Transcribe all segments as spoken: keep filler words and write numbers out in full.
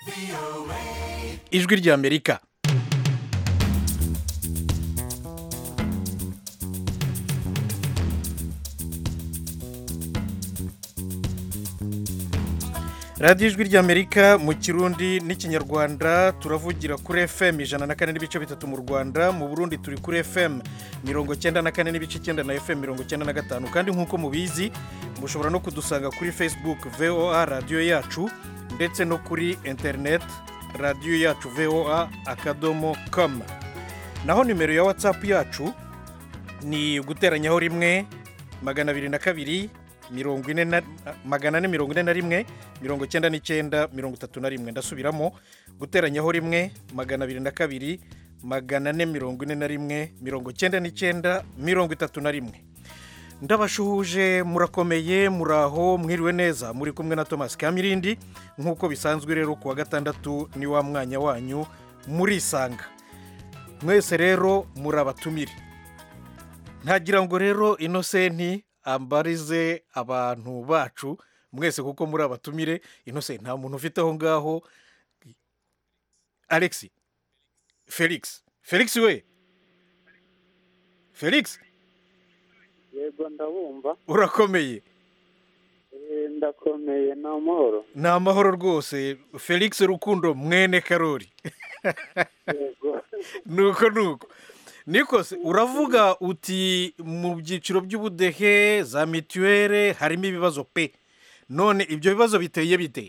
ijwi ry'Amerika. radiyo ijwi ry'Amerika mu kirundi n'ikinyarwanda turavugira kuri F M ijana na kane n'ibice bitatu mu Rwanda, mu Burundi turi kuri F M mirongo cyenda na kane n'ibice icyenda na F M mirongo cyenda na gatanu, kandi nk'uko mubizi mushobora no kudusanga kuri Facebook V O A radiyo yacu ndetse no kuri internet radiyo yacu voa akadomo com. naho nimero ya WhatsApp yacu ni guteranyaho rimwe magana abiri na kabiri mirongo ine na magana ane mirongo ine na rimwe mirongo cyenda n'icyenda mirongo itatu na rimwe. ndasubiramo guteranyaho rimwe magana abiri na kabiri magana ane mirongo ine na rimwe mirongo cyenda n'icyenda mirongo itatu na rimwe. ndabashuhuje, murakomeye, muraho, mwiriwe neza, muri kumwe na Thomas Kamirindi nk'uko bisanzwe. rero kuwa gatandatu ni wa mwanya wanyu murisanga, mwese rero murabatumire. ntagira ngo rero Innocent ambarize abantu bacu mwese kuko muri abatumire. Innocent nta muntu ufite aho ngaho. Alex Felix Felix we Felix, yego ndabumva. urakomeye? Eh, ndakomeye, ni amahoro. ni amahoro rwose. Felix Rukundo mwene Karori. Yego. nuko nuko nikose uravuga uti mu byiciro by'ubudehe za mituwere harimo ibibazo pe, none ibyo bibazo biteye bite?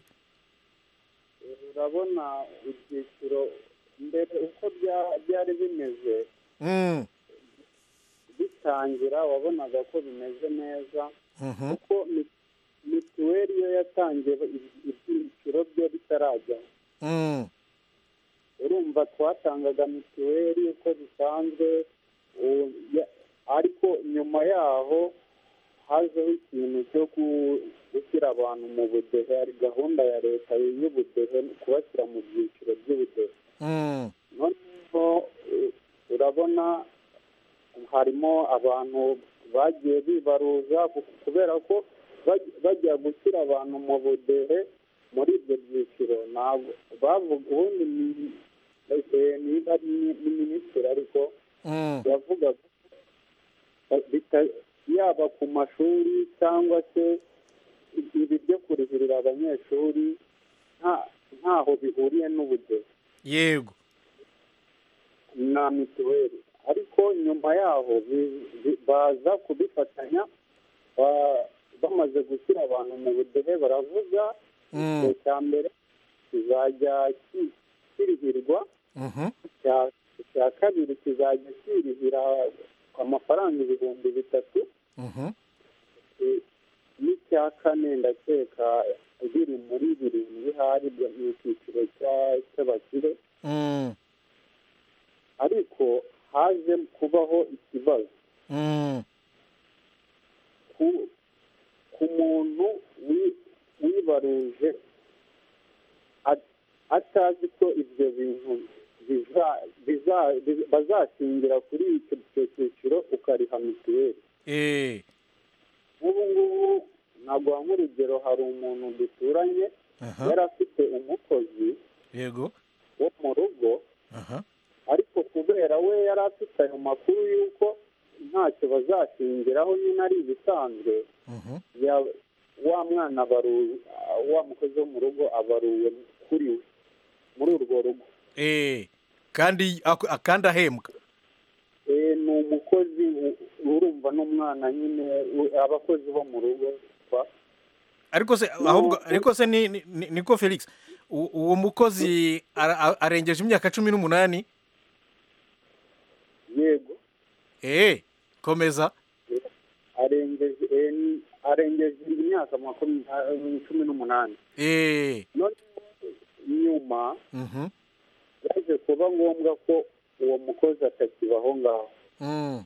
urabona ibyiciro mbere uko bya- byari bimeze Mm. bitangira wabonaga ko bimeze neza, Mhm. kuko mi- mituweli yo yatangiye iby- ibyiciro byo bitarajya. Mm. urumva twatangaga mituweli uko bisanzwe, u- ya- ariko nyuma yaho hajeho ikintu cyo ku- gushyira abantu mu budehe. hari gahunda ya leta y'ubudehe kubashyira mu byiciro by'ubudehe. Mm. noneho eh, urabona harimo abantu bagiye bibaruza ku- kubera ko baj- bajya gushyira abantu mu budehe muri ibyo byiciro. ntabwo bavuga ubundi ni eh, niba ari ni- ni minisitiri ariko Mm. yavugaga ko bita- yaba ku mashuri cyangwa se ibi byo kurihirira abanyeshuri nta- ntaho bihuriye n'ubudehe yego. na mituweli. ariko nyuma yaho bi- bi- baza kubifatanya, ba- bamaze gushyira abantu mu budehe baravuga Mm. igihe cya mbere kizajya ki- kirihirwa, Mhm. icya- icya kabiri kizajya kirihira amafaranga ibihumbi bitatu, Mhm. eh, n'icya kane ndakeka biri muri birindwi hari byo mu cyiciro cya- cy'abakire. Mm. ariko haje kubaho ikibazo Mm. ku ku muntu wi- wibaruje at- atazi ko ibyo bintu biza- biza- biza- bazashingira kuri icyo icyo cyiciro ukariha mituweli. Eh. nk'ubu ngubu naguha nk'urugero, hari umuntu duturanye Aha. yari afite umukozi yego. wo mu rugo, Aha. ariko kubera we yari afite ayo makuru y'uko ntacyo bazashingiraho nyine ari ibisanzwe, Mhm. ya- wa mwana abaruwe, wa mukozi wo mu rugo abaruwe kuri we muri urwo rugo. Eh. kandi ak- kandi ahembwa. Eh, ni umukozi u- urumva n'umwana nyine u- abakozi bo mu rugo ba- ariko se ahubwo ariko se ni ni- ni- niko Felix, u- uwo mukozi ara- a- arengeje imyaka cumi n'umunani? yego. Eh. komeza. arengeje eh, ni- arengeje imyaka makumyabiri cumi n'umunani. Eh. none nyuma Mhm. yaje kuba ngombwa ko uwo mukozi atakibaho ngaho. Mm.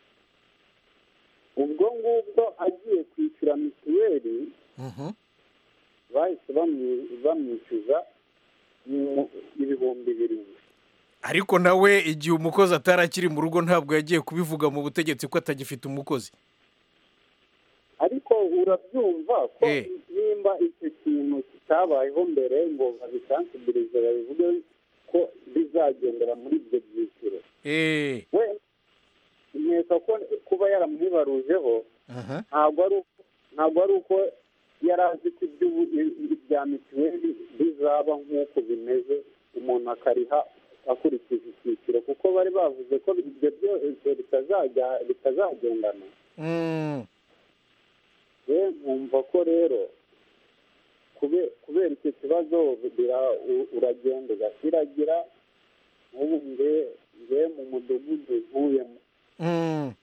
ubwo ngubwo agiye kwishyura mituweli Mhm. bahise bamwi- bamwishyuza mu- ibihumbi birindwi. ariko nawe igihe umukozi atarakiri mu rugo ntabwo yagiye kubivuga mu butegetsi ko atagifite umukozi. ariko urabyumva ko Eh. nimba icyo kintu kitabayeho mbere ngo babisansibirize babivuge ko bizagendera muri ibyo byiciro eh we nkeka ko kuba yaramwibarujeho aha ntabwo ari uko ntabwo ari uko yari azi ko iby'ubu- ibya mituweli bizaba nk'uko bimeze umuntu akariha akurikije icyiciro kuko bari bavuze ko ibyo byose bitazajya bitazagendana mm we nkumva ko rero kube- kubera icyo kibazo bira- u- uragenda ugasiragira nk'ubu nge nge mu mudugudu ntuyemo mm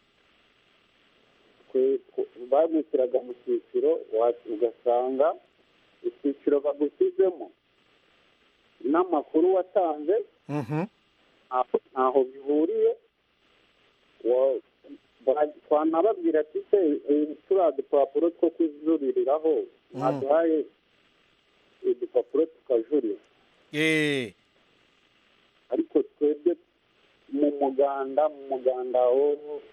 twe- twe- bagushyiraga mu cyiciro wa- ugasanga icyiciro bagushyizemo n'amakuru watanze mhm ntaho- ntaho bihuriye wa- ba- twanababwira ati se eh, turiya dupapuro two kujuririraho ntaduhaye udupapuro tukajurira eh ariko twebwe mu muganda mu muganda wo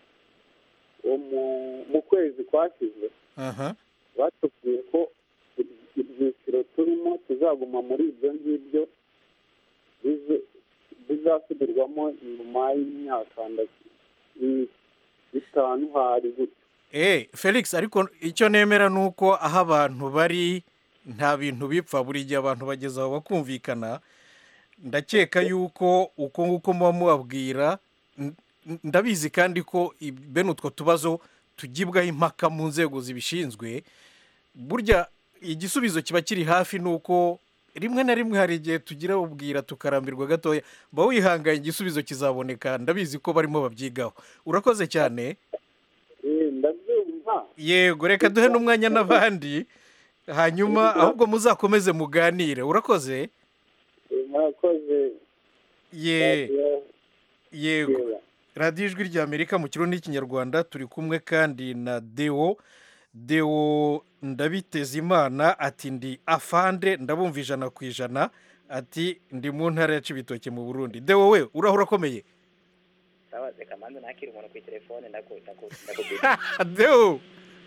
wo mu- mu kwezi kwashize aha batubwiye ko ibyiciro turimo tuzaguma muri ibyo ngibyo bize- bizasubirwamo nyuma y'imyaka ndaki- i- itanu hari gutyo eh Felix ariko icyo nemera nuko aho abantu bari nta bintu bipfa buri gihe abantu bageze aho bakumvikana ndakeka yuko uko nguko muba mubabwira n- n- ndabizi kandi ko i- bene utwo tubazo tugibwaho impaka mu nzego zibishinzwe burya igisubizo kiba kiri hafi nuko rimwe na rimwe hari igihe tugira ubwira tukarambirwa gatoya ba wihanganye igisubizo kizaboneka ndabizi ko barimo babyigaho urakoze cyane Eh, ndabyumva yego reka duhe n'umwanya n'abandi hanyuma ahubwo muzakomeze muganire urakoze Eh, murakoze ye radiyo yego Kera. radiyo ijwi ry'amerika mu kirundi n'ikinyarwanda turi kumwe kandi na deo deo ndabiteza imana ati ndi afande ndabumva ijana ku ijana ati ndi mu ntara ya cibitoke mu burundi deo we uraho urakomeye sabaze kamanzi nakira umuntu ku telefone ndakubwira deo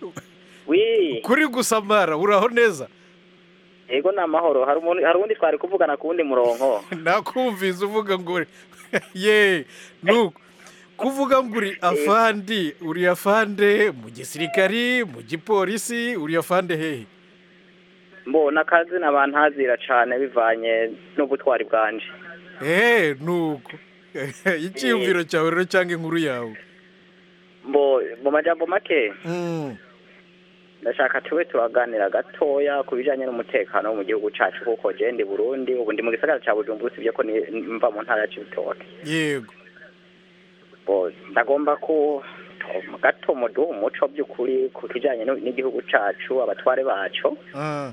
wi kuri gusamara uraho neza yego ni amahoro hari umuntu hari undi twari kuvugana ku wundi murongo nakumvise uvuga ngo ye nuko kuvuga ngo uri afandi uri afande mu gisirikari mu gipolisi uri afande hehe mbona akazi n'abantazira cyane bivanye n'ubutwari bwanje eee nuko icyiyumviro cyawe rero cyangwa inkuru yawe mbo mu majambo make Mm, ndashaka tube turaganira gatoya ku bijyanye n'umutekano wo mu gihugu cyacu kuko je ndi Burundi ubu ndi mu gisagara cya Bujumbura sibyo ko ni- mva mu ntara ya Cibitoke yego bo ndagomba ku gato muduha umuco by'ukuri ku kijyanye n'u- n'igihugu cyacu abatware bacu Ah,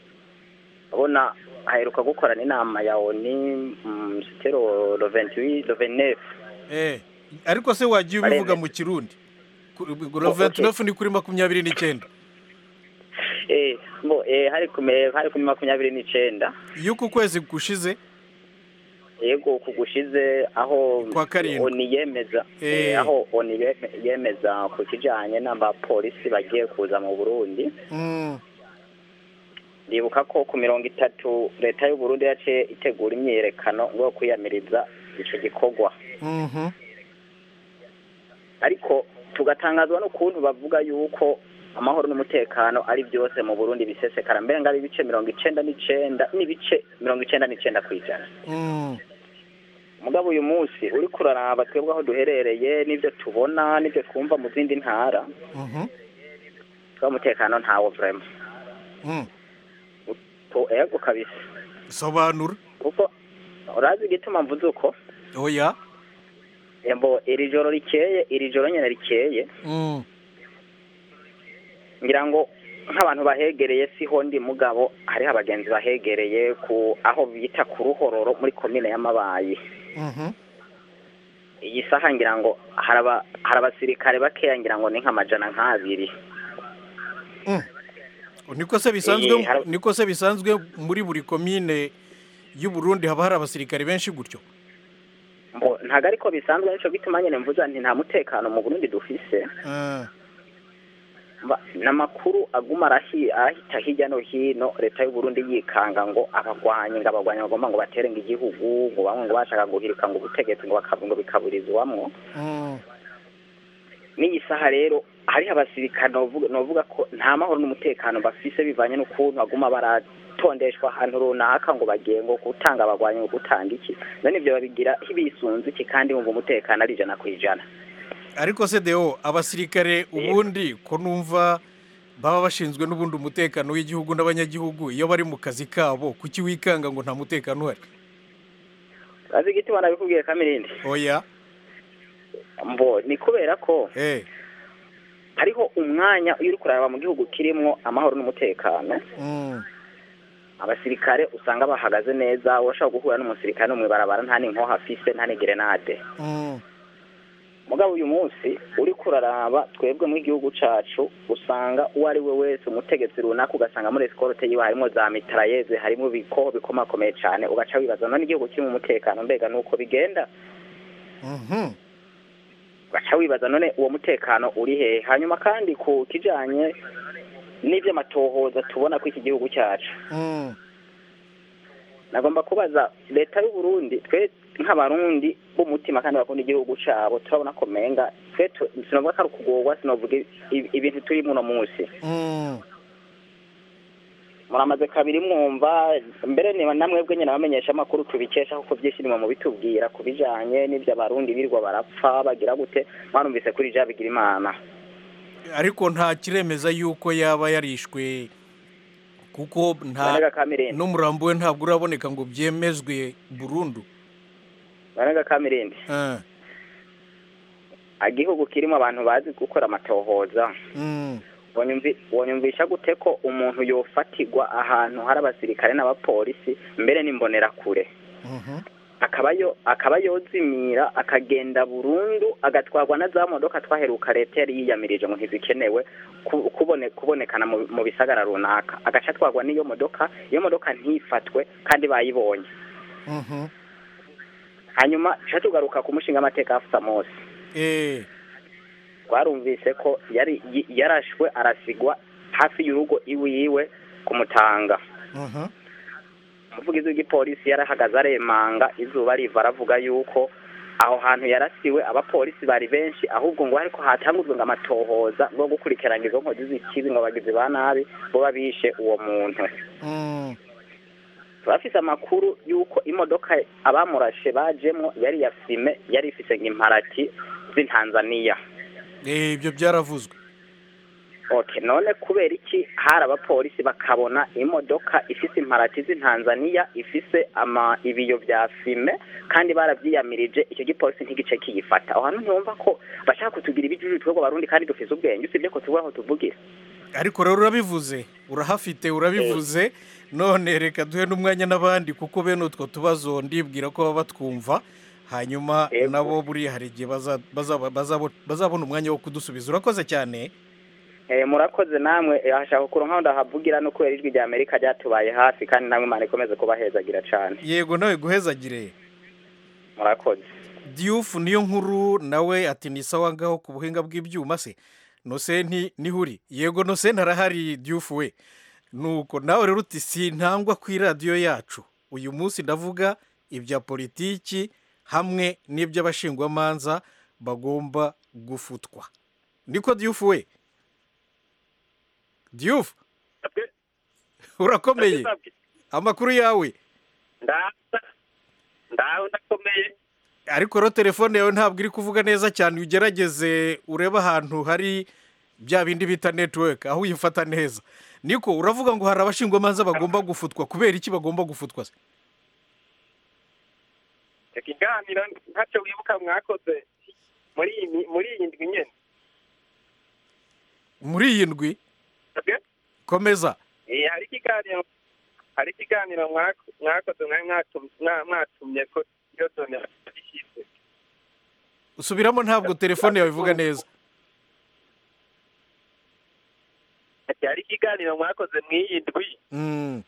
abona aheruka gukorana inama ya oni mm, sitero le vingt-huit le vingt-neuf eh ariko se wagiye ubivuga Baremeza. mu kirundi roventinefu ni kuri makumyabiri n'icyenda eh bo eh hari kume hari kuri makumyabiri n'icenda y'uku kwezi gushize yego kugushize aho Kwa karindwi. oni yemeza Eh. eh, aho oni yeme- yemeza ku kijanye n'abapolisi bagiye kuza mu Burundi Mm, ndibuka ko ku mirongo itatu leta y'u Burundi yaciye itegura imyiyerekano ngo kwiyamiriza ico gikorwa mhm, ariko tugatangazwa n'ukuntu bavuga yuko amahoro n'umutekano ari byose mu Burundi bisesekara mbere ngo ari ibice mirongo icenda n'icenda n'ibice mirongo icenda n'icenda kw'ijana mm, mugabo uyu munsi uri kuraraba twebwe aho duherereye n'ibyo tubona n'ibyo twumva mu zindi ntara mhm, twa umutekano ntawo vraiment mm. to ego kabisa sobanura kuko urazi igituma mvuze uko oya embo iri joro rikeye iri joro nyene rikeye Mm, ngira ngo nk'abantu bahegereye siho ndi mugabo hariho abagenzi bahegereye ku aho bita ku ruhororo muri komine y'amabayi mhm, iyi saha ngira ngo haraba hari abasirikare bakeya ngira ngo ni nk'amajana nk'abiri mm. niko se bisanzwe Eh, har- niko se bisanzwe muri buri komine y'u Burundi haba hari abasirikare benshi gutyo Mbo, ntago ariko bisanzwe nico gituma nyene mvuza nti nta mutekano mu Burundi dufise Ah, n'amakuru aguma arahita hirya no hino leta y'u Burundi yikanga ngo abagwanyi ngo abagwanyi bagomba ngo batere ngo igihugu ngo bamwe ngo bashaka guhirika ngo ubutegetsi ngo bakabungo bikaburizwamwo n'iyi saha rero hari abasirikare novuga ko nta mahoro n'umutekano bafise bivanye n'ukuntu baguma baratondeshwa ahantu runaka ngo bagiye ngo gutanga abagwanyi ngo gutanga iki none ibyo babigira hibisunze iki kandi ngo umutekano ari ijana ku ijana. Ariko se Deo abasirikare ubundi ko numva baba bashinzwe n'ubundi umutekano w'igihugu n'abanyagihugu iyo bari mu kazi kabo kuki wikanga ngo nta mutekano uhari? Azi igiti wanabikubwiye Kamirindi. Oya. Mbo ni kubera ko eh hariho umwanya uri kuraba mu gihugu kirimo amahoro n'umutekano. Mm. Abasirikare usanga bahagaze neza washaka guhura n'umusirikare no mwibarabara nta ninko hafise nta ni grenade. Mm. Mugabo uyu munsi uri kuraraba twebwe mu gihugu cacu usanga uwari we wese umutegetsi runaka ugasanga muri escorte yiwe harimo za mitrailleuses harimo biko bikomakomeye cyane ugaca wibaza none igihugu kirimo umutekano mbega nuko bigenda. Mhm. Ugaca wibaza none uwo mutekano uri he hanyuma kandi ku kijanye n'ibyo matohoza tubona ko iki gihugu cyacu. Mm. Nagomba kubaza leta y'u Burundi twe nk'abarundi b'umutima kandi bakunda igihugu cyabo turabona ko menga twe sinovuga ko kugorwa sinovuga ibintu turi muno munsi. Mm. Muramaze kabiri mwumva mbere niba namwebwe nyine abamenyesha amakuru tubikesha kuko byishirimo mu bitubwira kubijanye n'ibyo abarundi birwa barapfa bagira gute mwarumvise kuri ja bigira imana. Ariko nta kiremeza yuko yaba yarishwe kuko nta n'umurambo we ntabwo uraboneka ngo byemezwe burundu. Banaga Kamirindi. Eh. Agihugu kirimo abantu bazi gukora amatohoza. Mm. Wonyumvi wonyumvisha gute ko umuntu yofatirwa ahantu hari abasirikare n'abapolisi mbere n'imbonera kure. Mhm. Akabayo akabayozimira akagenda burundu agatwarwa na za modoka twaheruka leta yari yiyamirije ngo ntizikenewe kubone kubonekana mu bisagara runaka agaca twagwa niyo modoka iyo modoka ntifatwe kandi bayibonye. Mhm. Hanyuma cyatugaruka ku mushinga amateka afisa Mose. Eh. Twarumvise ko yari yarashwe arasigwa hafi y'urugo iwiwe kumutanga. Mhm. Umuvugizi w'igipolisi yarahagaze aremanga izuba riva aravuga yuko aho hantu yarasiwe abapolisi bari benshi ahubwo ngo ariko hatanguzwe ngo amatohoza ngo gukurikirana izo nkozi z'ikibi ngo bagize ba nabi bo babishe uwo muntu. Mm. Bafise amakuru yuko imodoka abamurashe bajemo yari ya fime yari ifise nk'imparati z'Tanzania. Eh ibyo byaravuzwe. Okay none kubera iki hari abapolisi bakabona imodoka ifise imparati z'Tanzania ifise ama ibiyo bya fime kandi baravyiyamirije icyo gipolisi ntigice kiyifata. Aho hantu ntumva ko bashaka kutugira ibijuju twego barundi kandi dufise ubwenge usibye ko tubaho tuvugira. Ariko rero urabivuze urahafite urabivuze eh. None reka duhe n'umwanya n'abandi kuko bene utwo tubazo ndibwira ko baba batwumva hanyuma eh. Nabo buri hari gihe bazabona umwanya wo kudusubiza. Urakoze cyane. Eh murakoze namwe ashaka kuronka ndahavugira no kwera ijwi rya Amerika ryatubaye hafi kandi namwe Imana ikomeze kubahezagira cyane. Yego nawe guhezagire. Murakoze. Diouf niyo nkuru nawe ati ni sawa ngaho ku buhinga bw'ibyuma se. No se nti nihuri. Yego no se ntarahari Diouf we. Nuko nawe rero uti sintangwa ku radio yacu. Uyu munsi ndavuga ibya politiki hamwe n'iby'abashingwa manza bagomba gufutwa. Niko Diouf we. Diouf. Urakomeye. Amakuru yawe. Nda ndaho ndakomeye. Ariko ro telefone yawe ntabwo iri kuvuga neza cyane ugerageze ureba ahantu hari bya bindi bita network aho uyifata neza. Niko uravuga ngo hari abashingwa manza bagomba gufutwa kubera iki bagomba gufutwa se? Ikiganiro ntacyo wibuka mwakoze muri muri iyi ndwi nyene. Muri iyi ndwi? Komeza. Eh hari ikiganiro hari ikiganiro mwakoze mwatumye ko iyo done ishize. Usubiramo ntabwo telefone yawe ivuga neza. Hari ikiganiro mwakoze mwiyindwi. Mm.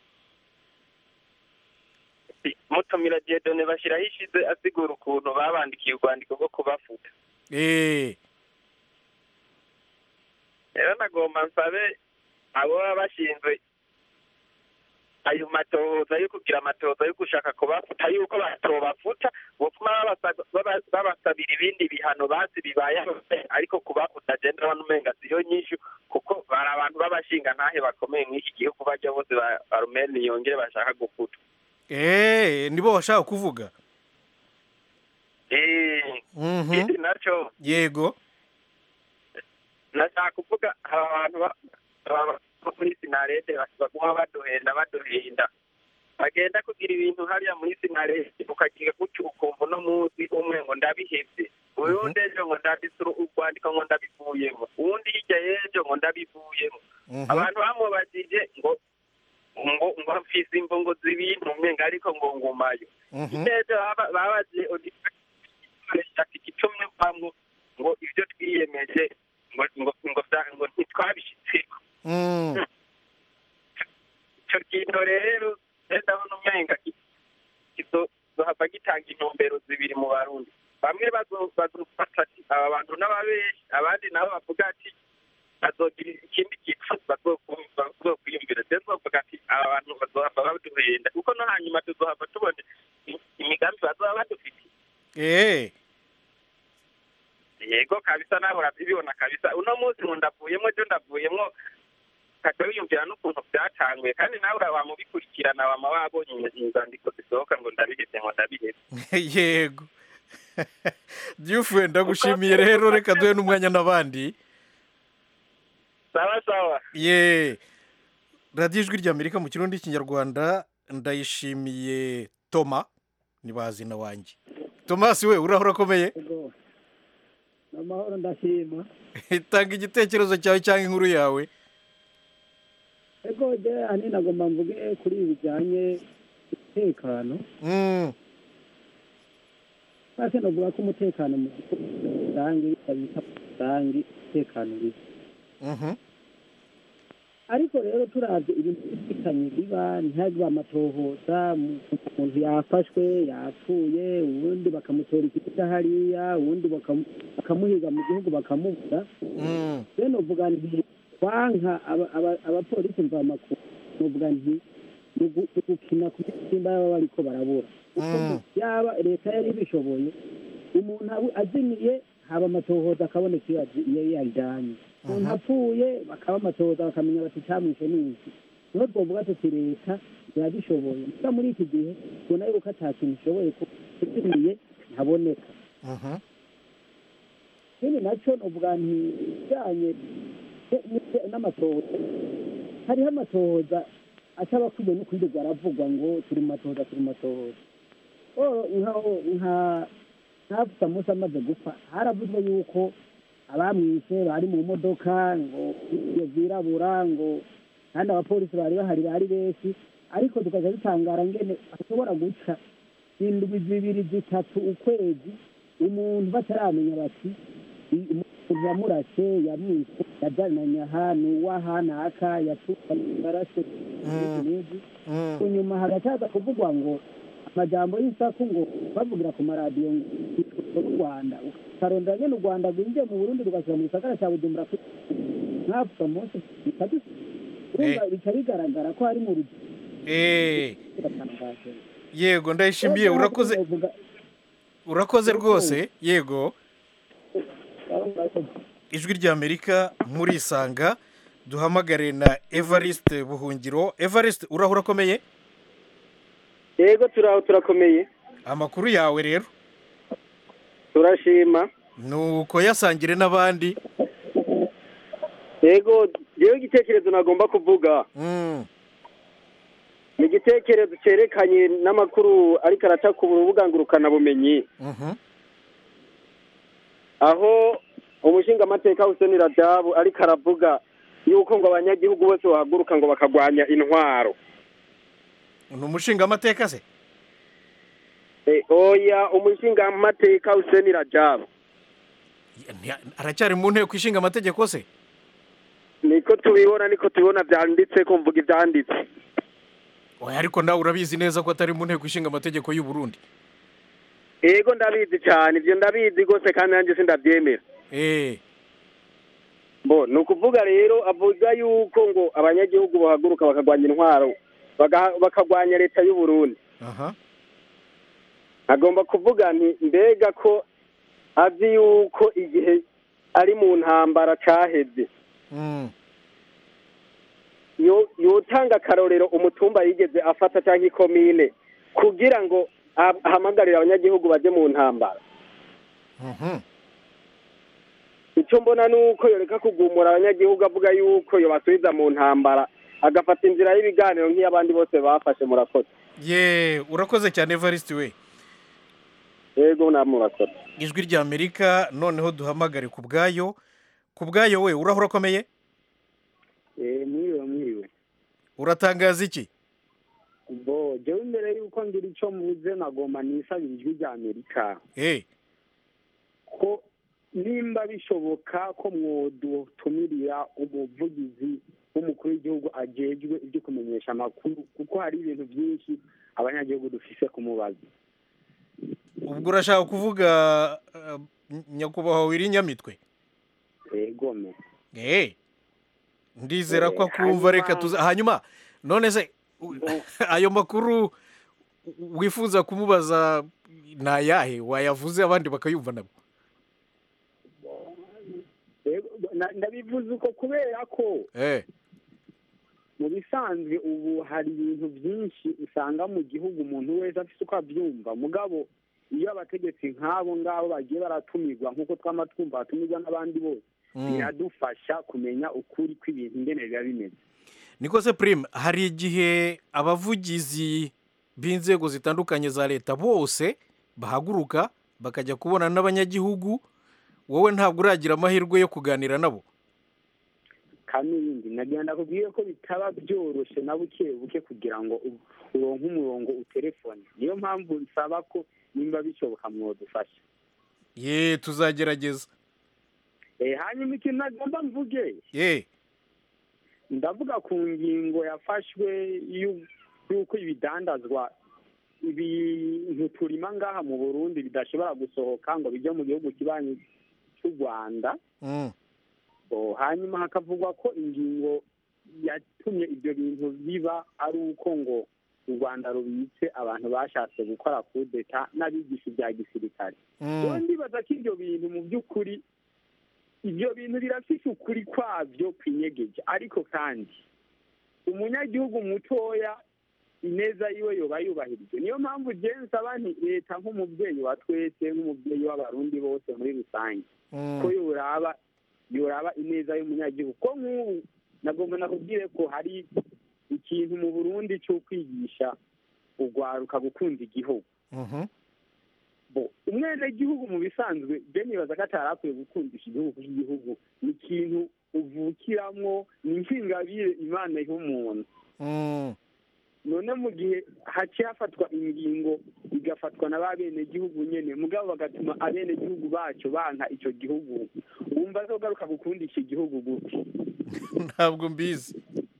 Mutumira Diedone bashiraho ishize asigura ukuntu babandikiye urwandiko rwo kubafuta. Eh. rero nagomba nsabe abo baba bashinzwe ayo matohoza yo kugira amatohoza yo gushaka kubafuta yuko batobafuta butuma babasabira ibindi bihano bazi bibaye ariko kubafuta je ndabona umenga siyo nyinshi kuko bari abantu b'abashinga ntahe bakomeye mw'iki gihugu bajya bose barumeni yongere bashaka gufuta eh nibo bashaka kuvuga eh mhm ikindi naco yego nashaka kuvuga abantu muri sinarete baguma baduhenda baduhinda bagenda kugira ibintu hariya muri sinarete ukagiye gutyo ukumva no munsi umwe ngo ndabihevye uwundi ejo ngo ndabisuru urwandiko ngo ndabivuyemo uwundi hirya y'ejo ngo ndabivuyemo abantu bamubajije ngo ngo ngo mfise imvungo z'ibintu umenga ariko ngo ngumayo ejo babaje odifashaka igitumye pamwe ngo ibyo twiyemeje ngo ngo ngo ngo ntitwabishitseko icyo kintu rero ndabona umenga kizohava gitanga intumbero zibiri mu barundi bamwe bazofata ati aba bantu n'ababeshi abandi nabo bavuga ati bazogira ikindi kintu bazokwiyumvira ndetse bavuga ati aba bantu bazohava baduhenda kuko no hanyuma tuzohava tubona imigambi bazoba badufitiye eh yego kabisa nabo urabyibona kabisa uno munsi ngo ndavuyemo ejo ndavuyemo kata wiyumvira n'ukuntu byatanguye kandi nawe urabamubikurikirana wama wabonye inzandiko zisohoka ngo ndabiheze ngo ndabiheze yego Diouf ndagushimiye rero reka duhe n'umwanya n'abandi sawa sawa ye radiyo ijwi ry'Amerika mu kirundi cy'ikinyarwanda ndayishimiye Toma nibazina wanjye Thomas we urahora akomeye amahoro ndashima itanga igitekerezo cyawe cyangwa inkuru yawe ego je ani nagomba mvuge kuri ibijyanye umutekano mm base novuga ko umutekano mu rangi abita rangi umutekano uri mhm ariko rero turavye ibintu bitikanye biba ntihagwa amatohoza umuntu yafashwe yapfuye ubundi bakamutora ikita hariya ubundi bakamuhiga mu gihugu bakamubuza mm rero novuga nti kwanka abapolisi mva makuru novuga nti gukina ku simba baba bariko barabura yaba leta yari bishoboye umuntu azimiye haba amatohoza akaboneka iyo yajyanye umuntu apfuye bakaba amatohoza bakamenya bati cyamwishe n'iki niho twavuga tuti leta yabishoboye gusa muri iki gihe tubona yuko ata kintu ishoboye kuzimiye ntaboneka ikindi nacyo novuga nti bijyanye n'amatohoza hariho amatohoza ataba akwiye no kwirirwa aravugwa ngo turi mu matohoza turi mu matohoza nka ntavuga munsi amaze gupfa haravuzwe yuko abamwishe bari mu modoka ngo iyo virabura ngo kandi abapolisi bari bahari bari benshi ariko tukaza dutangara ngene ashobora guca indwi zibiri zitatu ukwezi umuntu bataramenya bati umuntu yamurashe yamwishe yajyananye ahantu w'ahanaka yatuka barashe n'iki kunyuma hagacaza kuvugwa ngo amajambo y'isaku ngo bavugira ku maradiyo ngo u Rwanda ukarondera nyene u Rwanda rwinjiye mu Burundi rugashyira mu gisagara cya Bujumbura nkavuga munsi bitaduse urumva bica bigaragara ko hari mu rugendo eh yego ndayishimiye urakoze urakoze rwose yego ijwi ry'Amerika muri isanga duhamagare na Evariste Buhungiro. Evariste urahura akomeye? Yego turaho turakomeye. Amakuru yawe rero? Turashima. Nuko yasangire n'abandi? Yego jewe igitekerezo nagomba kuvuga. Mm. Ni igitekerezo cerekanye n'amakuru ariko araca ku rubuga ngurukana bumenyi. Mhm. Aho umushinga amateka Hussein Radabu ariko aravuga yuko ngo abanyagihugu bose bahaguruka ngo bakagwanya intwaro. Ni umushinga amateka se? Eh oya umushinga amateka Hussein Radabu. Aracyari mu nteko ishinga amategeko se? Niko tubibona niko tubibona byanditse ko mvuga ibyanditse. Oya ariko nawe urabizi neza ko atari mu nteko ishinga amategeko y'u Burundi. Ego ndabizi cyane ibyo ndabizi gose kandi nanjye sindabyemera. Eh. bo ni ukuvuga rero avuga yuko ngo abanyagihugu bahaguruka bakagwanya intwaro baga- bakagwanya leta y'u Burundi. aha agomba kuvuga nti mbega ko azi yuko igihe ari mu ntambara caheze mm. yo yotanga akarorero umutumba yigeze afata cyangwa ikomine kugira ngo ah- ahamagarire abanyagihugu baje mu ntambara. Mhm. icyo mbona ni uko yoreka kugumura abanyagihugu avuga yuko yobasubiza mu ntambara agafata inzira y'ibiganiro nk'iy'abandi bose bafashe. Murakoze. ye urakoze cyane Evariste we. yego namwe murakoze. ijwi rya Amerika noneho duhamagare ku bwayo ku bwayo we urahura akomeye eh mwiriwe mwiriwe uratangaza iki bo jewe imbere yuko ngira ico muze nagomba nisabira ijwi rya Amerika eh ko nimba bishoboka ko mwodutumirira umuvugizi w'umukuru w'igihugu ajejwe ibyo kumenyesha amakuru kuko hari ibintu byinshi abanyagihugu dufise kumubaza. ubwo urashaka kuvuga uh, nyakubahwa Wirinyamitwe Yego me. eh ndizera ko Eh, akumva hanyuma- reka tuza hanyuma none se u- ayo makuru wifuza kumubaza nayahe wayavuze abandi bakayumva nabo Yego, na- ndabivuze uko kubera ko eh mu bisanzwe ubu hari ibintu byinshi usanga mu gihugu umuntu wese afite uko abyumva mugabo iyo abategetsi nk'abo ngabo bagiye baratumirwa nk'uko twama twumva batumirwa n'abandi bose mm. biradufasha kumenya ukuri kw'ibintu ingene biba bimeze. niko se Prime hari igihe abavugizi b'inzego zitandukanye za leta bose bahaguruka bakajya kubona n'abanyagihugu wowe ntabwo uragira amahirwe yo kuganira nabo kandi ibindi nagenda kubwiye ko bitaba byoroshe na buke buke kugira ngo u- uronke umurongo utelefone niyo mpamvu nsaba ko nimba bishoboka mwodufasha. ye tuzagerageza Eh, hanyuma ikintu nagomba mvuge ye ndavuga ku ngingo yafashwe y'u- y'uko ibidandazwa ibintu turima ngaha mu Burundi bidashobora gusohoka ngo bijye mu gihugu kibanyi cy'u Rwanda. mm. Oh, hanyuma hakavugwa ko ingingo yatumye ibyo bintu biba ari uko ngo u Rwanda rubitse abantu bashatse gukora kudeta n'abigisha ibya gisirikare. Rero Mm. ndibaza ko ibyo bintu mu by'ukuri ibyo bintu birafite ukuri kwabyo kwinyegeje ariko kandi umunyagihugu mutoya ineza yiwe yoba yubahirijwe. Niyo mpamvu je nsaba nti leta nk'umubyeyi wa twese nk'umubyeyi w'abarundi bose muri rusange Mm. ko yoraba yoraba ineza y'umunyagihugu ko nk'ubu nagomba nakubwire ko hari ikintu mu Burundi cyo kwigisha ugwaruka gukunda igihugu. Mhm. bo umwenegihugu mu bisanzwe je nibaza ko atari akwiye gukundisha igihugu kuko igihugu ni ikintu uvukiramwo ni nk'ingabire Imana iha umuntu. Mm. none mu gihe haciye hafatwa ingingo igafatwa na ba benegihugu nyene mugabo bagatuma abenegihugu bacu banka ico gihugu wumva azogaruka gukundisha igihugu gute? ntabwo mbizi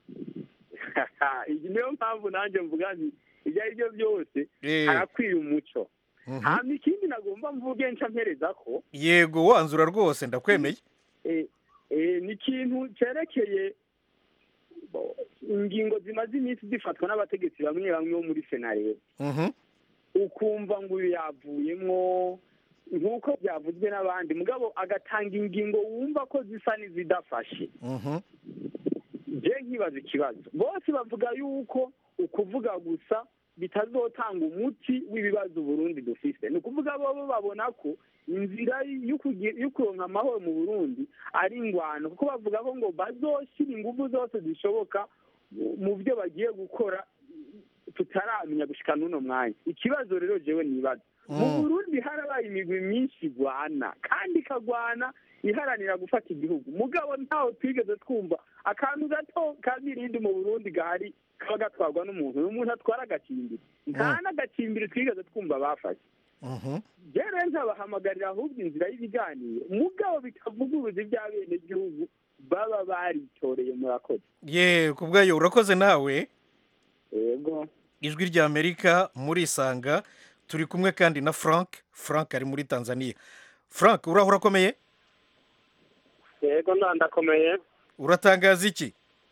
iyi niyo mpamvu nanjye mvuga nti ibyo ari byo byose Eh. harakwiye umuco. Mhm. hama ikindi nagomba mvuge nca mpereza ko yego wanzura rwose ndakwemeye eh, eh, ni ikintu cerekeye bo, ingingo zimaze iminsi zifatwa n'abategetsi bamwe bamwe bo muri senarete Mhm. ukumva ngo uyu yavuyemwo nk'uko byavuzwe n'abandi mugabo agatanga ingingo wumva ko zisa n'izidafashe. Mhm. je nkibaza ikibazo bose bavuga yuko ukuvuga gusa bitazotanga umuti w'ibibazo Burundi dufise. ni ukuvuga bo babona ko inzira yo kugi- yo kuronka amahoro mu Burundi ari ingwano kuko bavuga ko ngo bazoshyira ingufu zose zishoboka mu- mu byo bagiye gukora tutaramenya gushika n'uno mwanya. Ikibazo rero jewe nibaza mu Mm. Burundi harabaye imigwi myinshi igwana kandi ikagwana iharanira gufata igihugu mugabo ntaho twigeze twumva akantu gato ka mirindi mu Burundi gahari kaba gatwarwa n'umuntu uyu muntu atwara agacimbiri nta n'agacimbiri twigeze twumva bafashe. Mhm. rero ntabahamagarira ahubwo inzira y'ibiganiro mugabo bitavuguruza iby'abenegihugu baba baritoreye. Murakoze. ye ku bwayo urakoze nawe yego ijwi rya Amerika muri Isanga turi kumwe kandi na Frank Frank ari muri Tanzania. Frank urahura akomeye yego ndandakomeye. uratangaza iki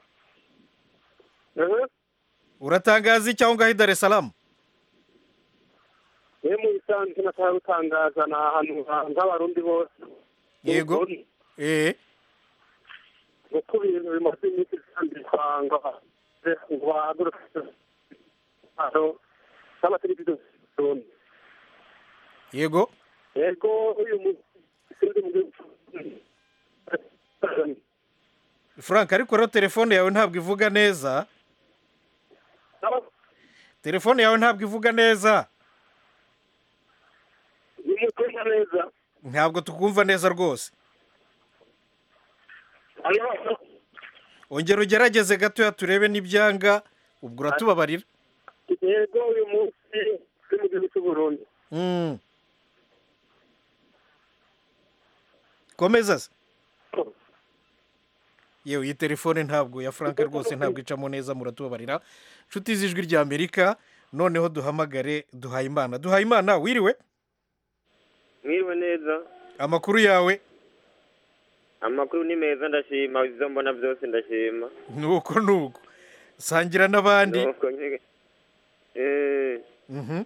Mhm. uratangaza iki aho ngaho i Dar es Salaam Ye mu bisanzwe nataka gutangaza na ahantu nk'abarundi bose. yego eh Uko ibintu bimaze iminsi kandi kwanga ngo bahaguruke aho n'amateleviziyo zone. yego Yego uyu munsi Frank ariko rero telefone yawe ntabwo ivuga neza telefone yawe ntabwo ivuga neza nimutega neza. ntabwo tukumva neza rwose Ayo ongera ugerageze gatoya turebe n'ibyanga ubwo uratubabarira yego uyu munsi turi mu gihugu cy'u Burundi. mm. komeza se yewe iyi telefone ntabwo ya Frank rwose ntabwo icamo neza muratubabarira nshuti z'ijwi rya Amerika noneho duhamagare Duhayimana Duhayimana wiriwe mwiriwe neza amakuru yawe amakuru ni meza ndashima ibyo mbona byose ndashima nuko nuko sangira n'abandi nuko nyine eh mhm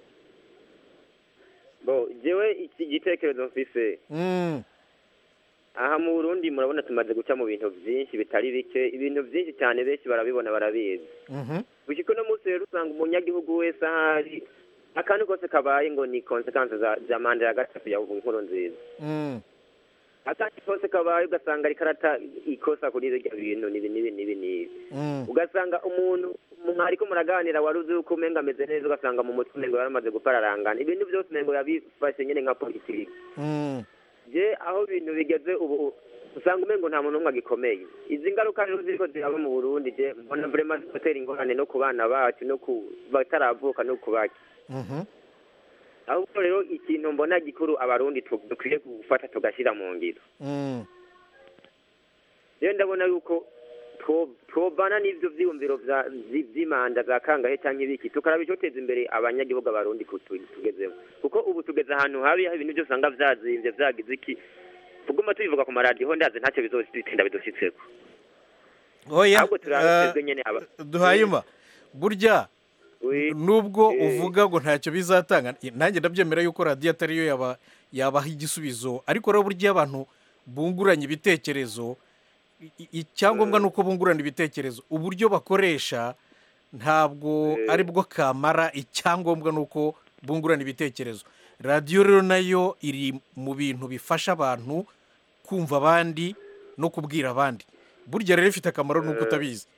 bo jewe iki gitekerezo mfise mm aha mu Burundi murabona tumaze guca mu bintu byinshi bitari bike ibintu byinshi cyane benshi barabibona barabizi mhm bishiko no munsi rero usanga umunyagihugu wese ahari akantu kose kabaye ngo ni consequences za za manda ya gatatu ya nkuru nziza mm akandi kose kabaye ugasanga ari karata ikosa kuri ibyo bintu nibi nibi nibi nibi mm ugasanga umuntu mwari ko muraganira waruzi uko umenga ameze neza ugasanga mu mutwe ngo yaramaze gupararangana ibintu byose ngo yabifashe nyine nka politiki mm je aho ibintu bigeze ubu usanga umengo nta muntu umwe agikomeye izi ngaruka rero ziriko ziraba mu Burundi je mbona vraiment zitera ingorane no ku bana bacu no ku bataravuka no kubaki mhm ahubwo rero ikintu mbona gikuru abarundi dukwiye gufata tugashira mu ngiro mm rero ndabona yuko twobana n'ivyo vyiyumviro vy'imanda za kangahe canke ibiki tukaraba icoteza imbere abanyagihugu abarundi tugezemo kuko ubu tugeze ahantu habi ibintu byose usanga vyazimvye vyagize iki tuguma tubivuga ku maradiyo ntacyo ntacyo bizotinda bidushitseko oya ahubwo turabitezwe nyene aba Duhayima burya nubwo uvuga ngo ntacyo bizatanga nanjye ndabyemera yuko radiyo atariyo yaba yabaha igisubizo ariko rero burya abantu bunguranye ibitekerezo icyangombwa nuko bungurana ibitekerezo uburyo bakoresha ntabwo ari bwo kamara icyangombwa nuko bungurana ibitekerezo radiyo rero nayo iri mu bintu bifasha abantu kumva abandi no kubwira abandi burya rero ifite akamaro nuko utabizi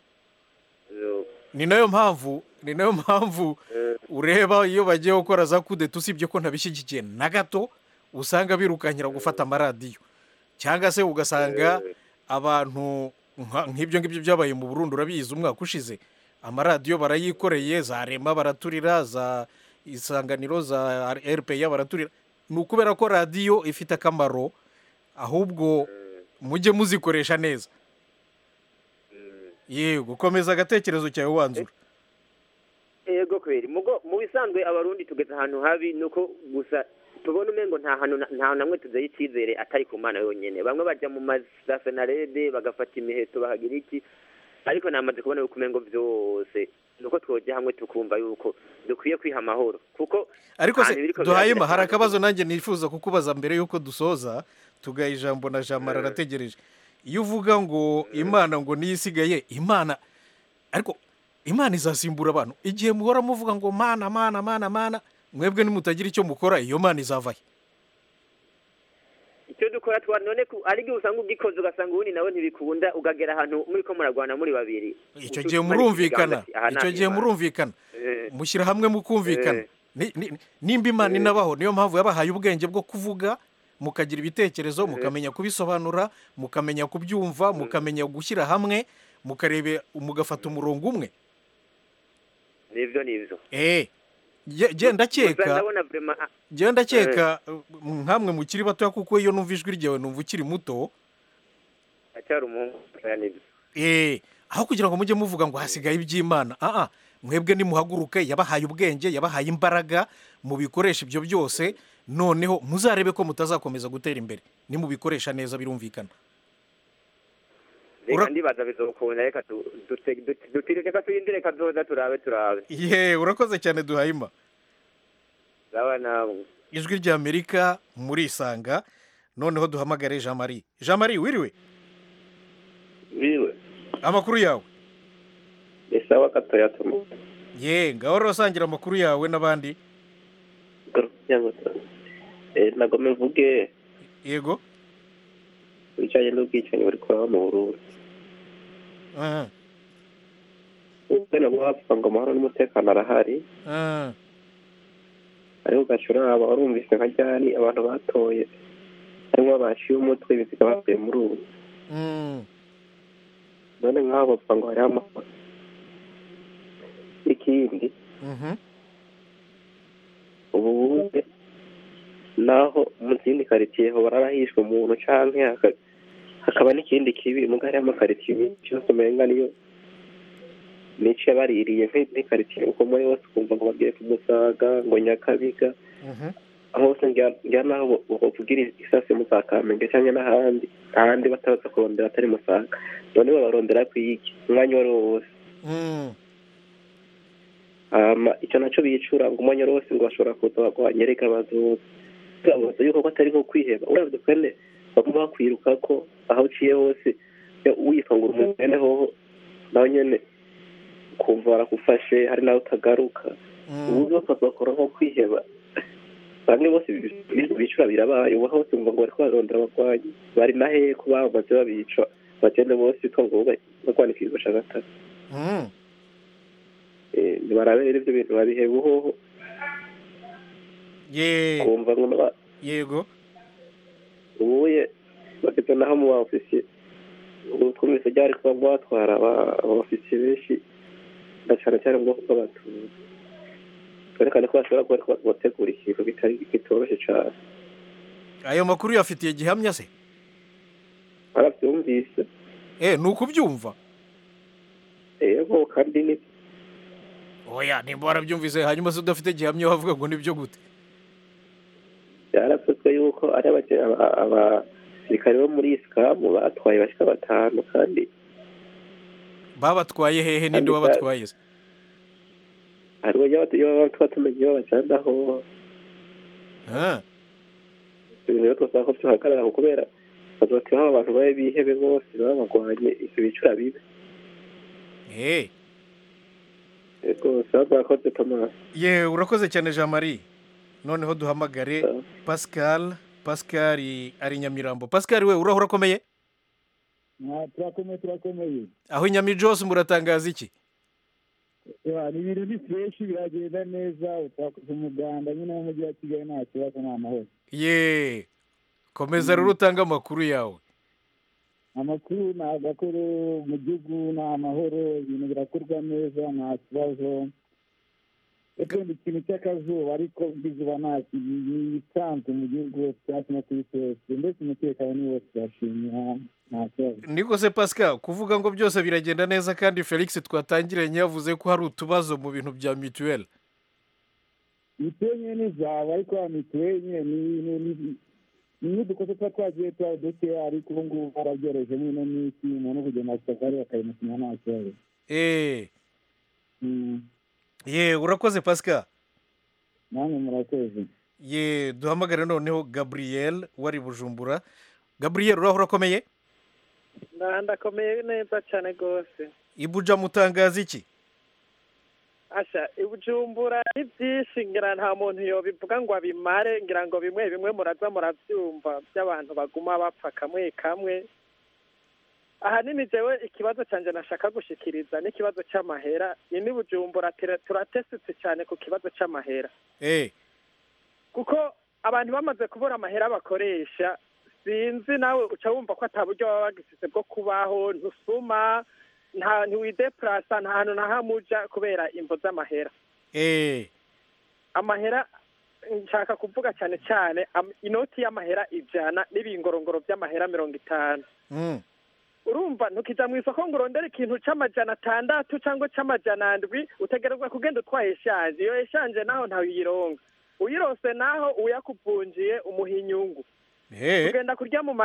ni nayo mpamvu ni nayo mpamvu ureba iyo bagiye gukora za kudeta usibye ko ntabishyigikiye na gato usanga birukankira gufata amaradiyo cyangwa se ugasanga abantu nk'ibyo ngibyo byabaye mu Burundi urabizi umwaka ushize amaradiyo barayikoreye za Rema baraturira za Isanganiro za R P A baraturira ni ukubera ko radiyo ifite akamaro ahubwo mujye muzikoresha neza yego komeza agatekerezo cyawe wanzura yego kweri mu bisanzwe abarundi tugeze ahantu habi nuko gusa tubona umengo nta hantu nta namwe tuzaye icyizere atari ku mana yonyene bamwe bajya mu masenarede bagafata imiheto bahagira iki ariko namaze kubona yuko umengo byose nuko twoje hamwe tukumva yuko dukwiye kwiha amahoro kuko ariko se Duhayima hari akabazo nanjye nifuza kukubaza mbere yuko dusoza tugaye ijambo na Jamara arategereje iyo uvuga ngo imana ngo niyisigaye imana ariko imana izasimbura abantu igihe muhora muvuga ngo mana mana mana mana mwebwe nimutagira icyo mukora iyo mana izavahe icyo dukora twa none ko ari gihe usanga ugikoze ugasanga ubundi nawe ntibikunda ugagera ahantu muri ko muragwana muri babiri icyo gihe murumvikana icyo gihe murumvikana mushyira hamwe mukumvikana nimba imana inabaho niyo mpamvu yabahaye ubwenge bwo kuvuga mukagira ibitekerezo mukamenya kubisobanura mukamenya kubyumva mukamenya gushyira hamwe mukarebe mugafata umurongo umwe nivyo nivyo eh genda keka genda keka nkamwe mukiri bato kuko iyo numva ijwi ryawe numva ukiri muto acyari umuntu nivyo eh aho kugira ngo mujye muvuga ngo hasigaye iby'Imana a a mwebwe nimuhaguruke yabahaye ubwenge yabahaye imbaraga mu bikoresha ibyo byose noneho muzarebe ko mutazakomeza gutera imbere nimubikoresha neza birumvikana reka ndibaza bizokunda reka reka tuyindire kazoza turabe turabe ye urakoze cyane duhayima raba nawe ijwi rya Amerika muri isanga noneho duhamagare Jean Marie Jean Marie wiriwe wiriwe amakuru yawe ni sawa gatoya tumu ye ngaho rosangira amakuru yawe n'abandi eh nagome mvuge yego bijanye n'ubwicanyi buri kuraba mu Burundi aha ubwo bapfa ngo amahoro n'umutekano arahari aha ariko gacura aba warumvise nka ryari abantu batoye harimo abaciye umutwe biziga bavuye muri ubu mm none nk'abo bapfa ngo hari amahoro ikindi mhm ubu naho mu zindi karitsiye ho bararahishwe umuntu canke hakaba n'ikindi kibi mu gari y'amakaritsiye cyose umenga niyo nice baririye nk'ikaritsiye uko muri yose kumva ngo bagiye kumusaga ngo Nyakabiga aho hose njya naho bavugira isase mu za Kamenge cyangwa n'ahandi ahandi batabaza kurondera atari musaga none babarondera kwiki umwanya wari wose ama icyo nacyo bicura ngo umwanya wose ngo bashobora kuza bagwanyereka abazuzi bavuze yuko atari nko kwiheba uravye kwene bagomba kwiruka ko aho uciye hose uyifangura umwene hoho nawe nyene kumva barakufashe hari nawe utagaruka ubu bose bakora nko kwiheba bamwe bose bicura birabaye ubu hose umva ngo bariko barondera abagwanyi bari nahe ko bamaze babica bagende bose bitwa ngo bagwanikirwa ca gatatu eh nibarabere ivyo bintu babiheba uhoho ye kumva ngo yego ubuye bageze naho mu ofisi ubu twumvise ryari kuba batwara abafisi benshi na cyane cyane mu bwoko bw'abatutsi twerekane ko bashobora kuba bategura ikintu kitari kitoroshye cyane ayo makuru yafitiye gihamya se barabyumvise eh nuko ubyumva yego kandi ni oya nimba warabyumvise hanyuma se udafite gihamya wavuga ngo nibyo gute byarakozwe yuko ari abasirikare bo muri isikamu batwaye bashika batanu kandi babatwaye hehe ninde wabatwaye se hariho y'abatwa batumenye babacanaho ah ibintu twasaba ko tuhagarara kubera bazotiraho abantu babe bihebe bose babagwanye ivyo bicura bibe eh ego saba koze Thomas ye urakoze cyane Jean Marie noneho duhamagare Pascal Pascal ari Nyamirambo Pascal we urahura komeye na turakomeye turakomeye aho Nyamijose muratangaza iki ya ni ibintu ni fresh biragenda neza utakoze umuganda nyine mu mujyi wa Kigali nta kibazo nta mahoro ye komeza rero utanga amakuru yawe amakuru ni agakuru mu gihugu ni amahoro ibintu birakorwa neza nta kibazo ikindi kintu cy'akazuba ariko bizuba nta bisanzwe mu gihugu cyacu no kuri twese ndetse umutekano ni wose turashimira nta kibazo niko se Pascal kuvuga ngo byose biragenda neza kandi Felix twatangiranye yavuze ko hari utubazo mu bintu bya mutuelle mituelle ni zaba ariko mituelle ni ni dukoze twa twagiye twa duke ariko ubu ngubu barabyereje n'ino n'iki umuntu kugenda ku kagari akayimusinya nta kibazo eh ye urakoze Pascal namwe murakoze ye duhamagare noneho Gabriel wari Bujumbura Gabriel urahura komeye ndakomeye neza cyane gose ibuja mutangaza iki asha ibujumbura ni byinshi ngira nta muntu yobivuga ngo abimare ngira ngo bimwe bimwe muraza murabyumva by'abantu baguma bapfa kamwe kamwe ahanini jewe ikibazo canje nashaka gushikiriza n'ikibazo c'amahera ini bujumbura turatesetse cyane ku kibazo c'amahera eh kuko abantu bamaze kubura amahera bakoresha sinzi nawe uca wumva ko ataburyo baba bagifise bwo kubaho ntusuma nta ntiwideplasa nta hantu na hamuja kubera imvo z'amahera eh amahera nshaka kuvuga cyane cyane inoti y'amahera ijana n'ibingorongoro by'amahera mirongo itanu mm. urumva ntukija mu isoko ngo urondere ikintu c'amajana atandatu cyangwa c'amajana ndwi utegerezwa kugenda utwaye eshanje iyo eshanje naho ntawuyironga uyirose naho uyakuvunjiye umuha inyungu eh ugenda kurya mu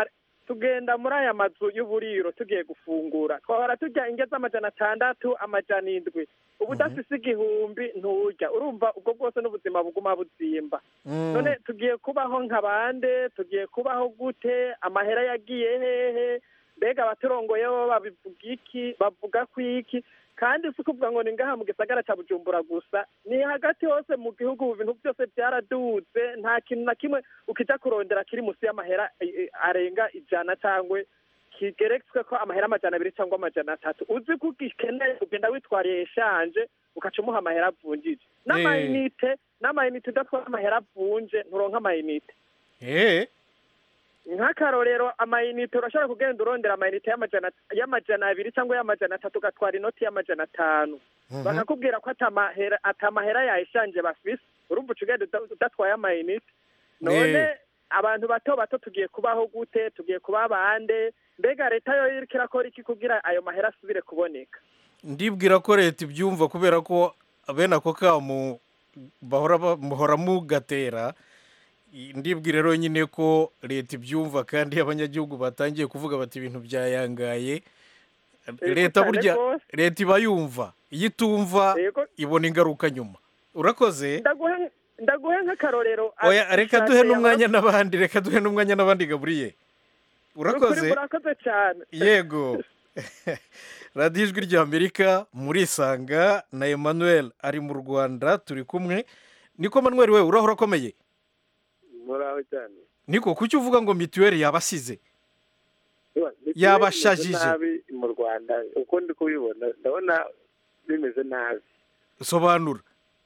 tugenda muri aya mazu y'uburiro tugiye gufungura twahora tujya indya z'amajana atandatu amajana indwi ubu udafise igihumbi nturya urumva ubwo bwose n'ubuzima buguma buzimba none tugiye kubaho nk'abande tugiye kubaho gute amahera yagiye hehe mbega abaturongoye bo babivuga iki bavuga ku iki kandi si kuvuga ngo ni ngaha mu gisagara cya Bujumbura gusa ni hagati hose mu gihugu ubu bintu byose byaraduze nta kintu na kimwe ukija kurondera kiri musi y'amahera arenga ijana cyangwa kigeretswe ko amahera amajana abiri cyangwa amajana atatu uzi ko ugikeneye ugenda witwariye eshanje ukaca umuha amahera avunjije n'amayinite n'amayinite udatwara amahera avunje nturonka amayinite eh nk'akarorero amayinite urashobora kugenda urondera amayinite y'amajana y'amajana abiri cyangwa y'amajana atatu ugatwara inoti y'amajana atanu bakakubwira ko atamahera atamahera yayishanje bafise urumva ugenda udatwaye amayinite none abantu bato bato tugiye kubaho gute tugiye kuba bande mbega leta yo iriko irakora iki kugira ayo mahera asubire kuboneka ndibwira ko leta ibyumva kubera ko bene ako kamu bahora muhora mugatera ndibwira rero nyine ko leta ibyumva kandi abanyagihugu batangiye kuvuga bati ibintu byayangaye leta burya leta iba yumva iyo itumva ibona ingaruka nyuma urakoze ndaguhe nk'akarorero oya reka duhe n'umwanya n'abandi reka duhe n'umwanya n'abandi Gabriel urakoze urakoze cyane yego radiyo ijwi ry'Amerika murisanga na Emmanuel ari mu Rwanda turi kumwe niko Emmanuel we urahora akomeye muraho cyane niko kuki uvuga ngo mituweli yabasize yabashajije nabi mu Rwanda uko ndi kubibona ndabona bimeze nabi sobanura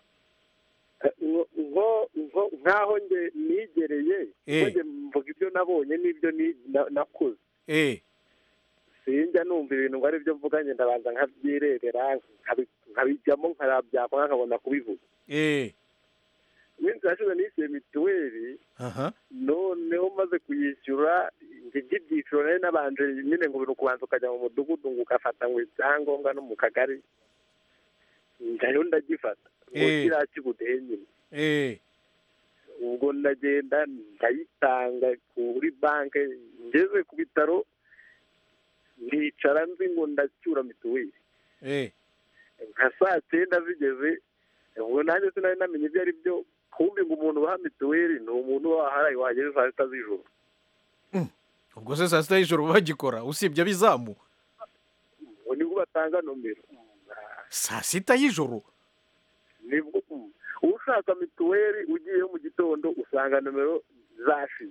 nkaho nge nigereye nge mvuga ibyo nabonye n'ibyo nakuze sinjya numva ibintu ngo ari byo mvuga ngenda ndabanza nkabyirebera nkabijyamo nkarabyakwa nkabona kubivuga iminsi yashize nishyuye mituweli noneho maze kuyishyura ibyiciro nari nabanje nyine ngo kubanza ukajya mu mudugudu ngo ugafata ngo icyangombwa no mu kagari njyayo ndagifata ngo kiriya cy'ubudehe nyine ubwo ndagenda ndayitanga kuri banki ngeze ku bitaro ndicara nzi ngo ndacyura mituweli nka saa cyenda zigeze ubwo nanjye sinari namenye ibyo ari byo kumbi ngo umuntu ubaha mituweli ni umuntu waharaye wageze saa sita z'ijoro ubwo se saa sita y'ijoro bagikora usibye abizamu ngo nibwo batanga nomero saa sita y'ijoro nibwo ushaka mituweli ugiyeyo mu gitondo usanga nomero zashize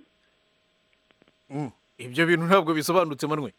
ibyo bintu ntabwo bisobanutse manwe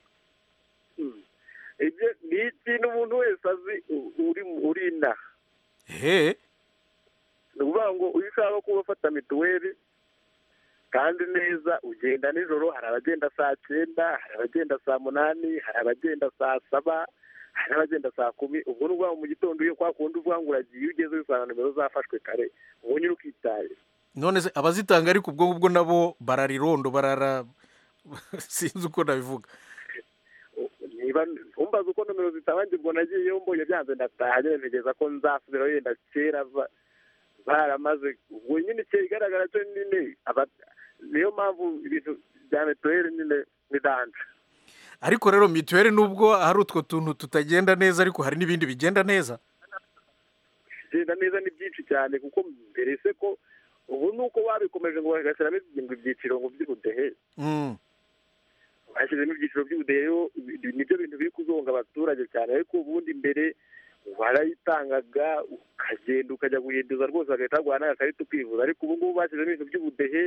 ibyo ni ikintu umuntu wese azi uri inaha he ni ukuvuga ngo iyo ushaka kuba ufata mituweli kandi neza ugenda nijoro hari abagenda saa cyenda hari abagenda saa munani hari abagenda saa saba hari abagenda saa kumi ubwo ni ukuvuga mu gitondo iyo kwa kundi uvuga ngo uragiye iyo ugeze usanga nimero zafashwe kare ubu nyine ukitaye none se abazitanga ariko ubwo ngubwo nabo bararirondo barara sinzi uko nabivuga niba ntumbaze uko nomero zitabangirwa nagiyeyo mbonye byanze ndataha nyine ntegereza ko nzasubira yenda kera baramaze ubwo nyine icyo igaragara cyo nyine niyo mpamvu ibintu bya mituweli nyine bidanje ariko rero mituweli nubwo hari utwo tuntu tutagenda neza ariko hari n'ibindi bigenda neza bigenda neza ni byinshi cyane kuko mbere se ko ubu ni uko babikomeje ngo bagashyiramo ibyiciro ngo by'ubudehe bashyizemo ibyiciro by'ubudehe nibyo bintu biri kuzonga abaturage cyane ariko ubundi mbere warayitangaga ukagenda ukajya guhinduza rwose bagahita baguha n'agakarita ukivuza ariko ubu ngubu bashyizemo ibintu by'ubudehe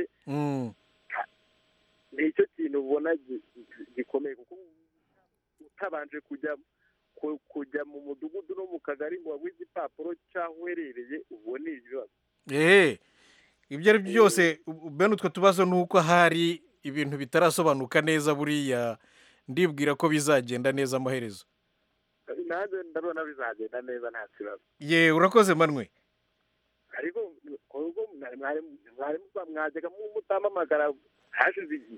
ni icyo kintu ubona gikomeye kuko utabanje kujya kujya mu mudugudu no mu kagari ngo waguhe igipapuro cy'aho uherereye ubone ibibazo eee ibyo ari byo byose bene utwo tubazo ni uko hari ibintu bitarasobanuka neza buriya ndibwira ko bizagenda neza amaherezo nanjye ndabona bizagenda neza nta kibazo ye urakoze manwe ariko mwajyaga mutamamagara hashize igihe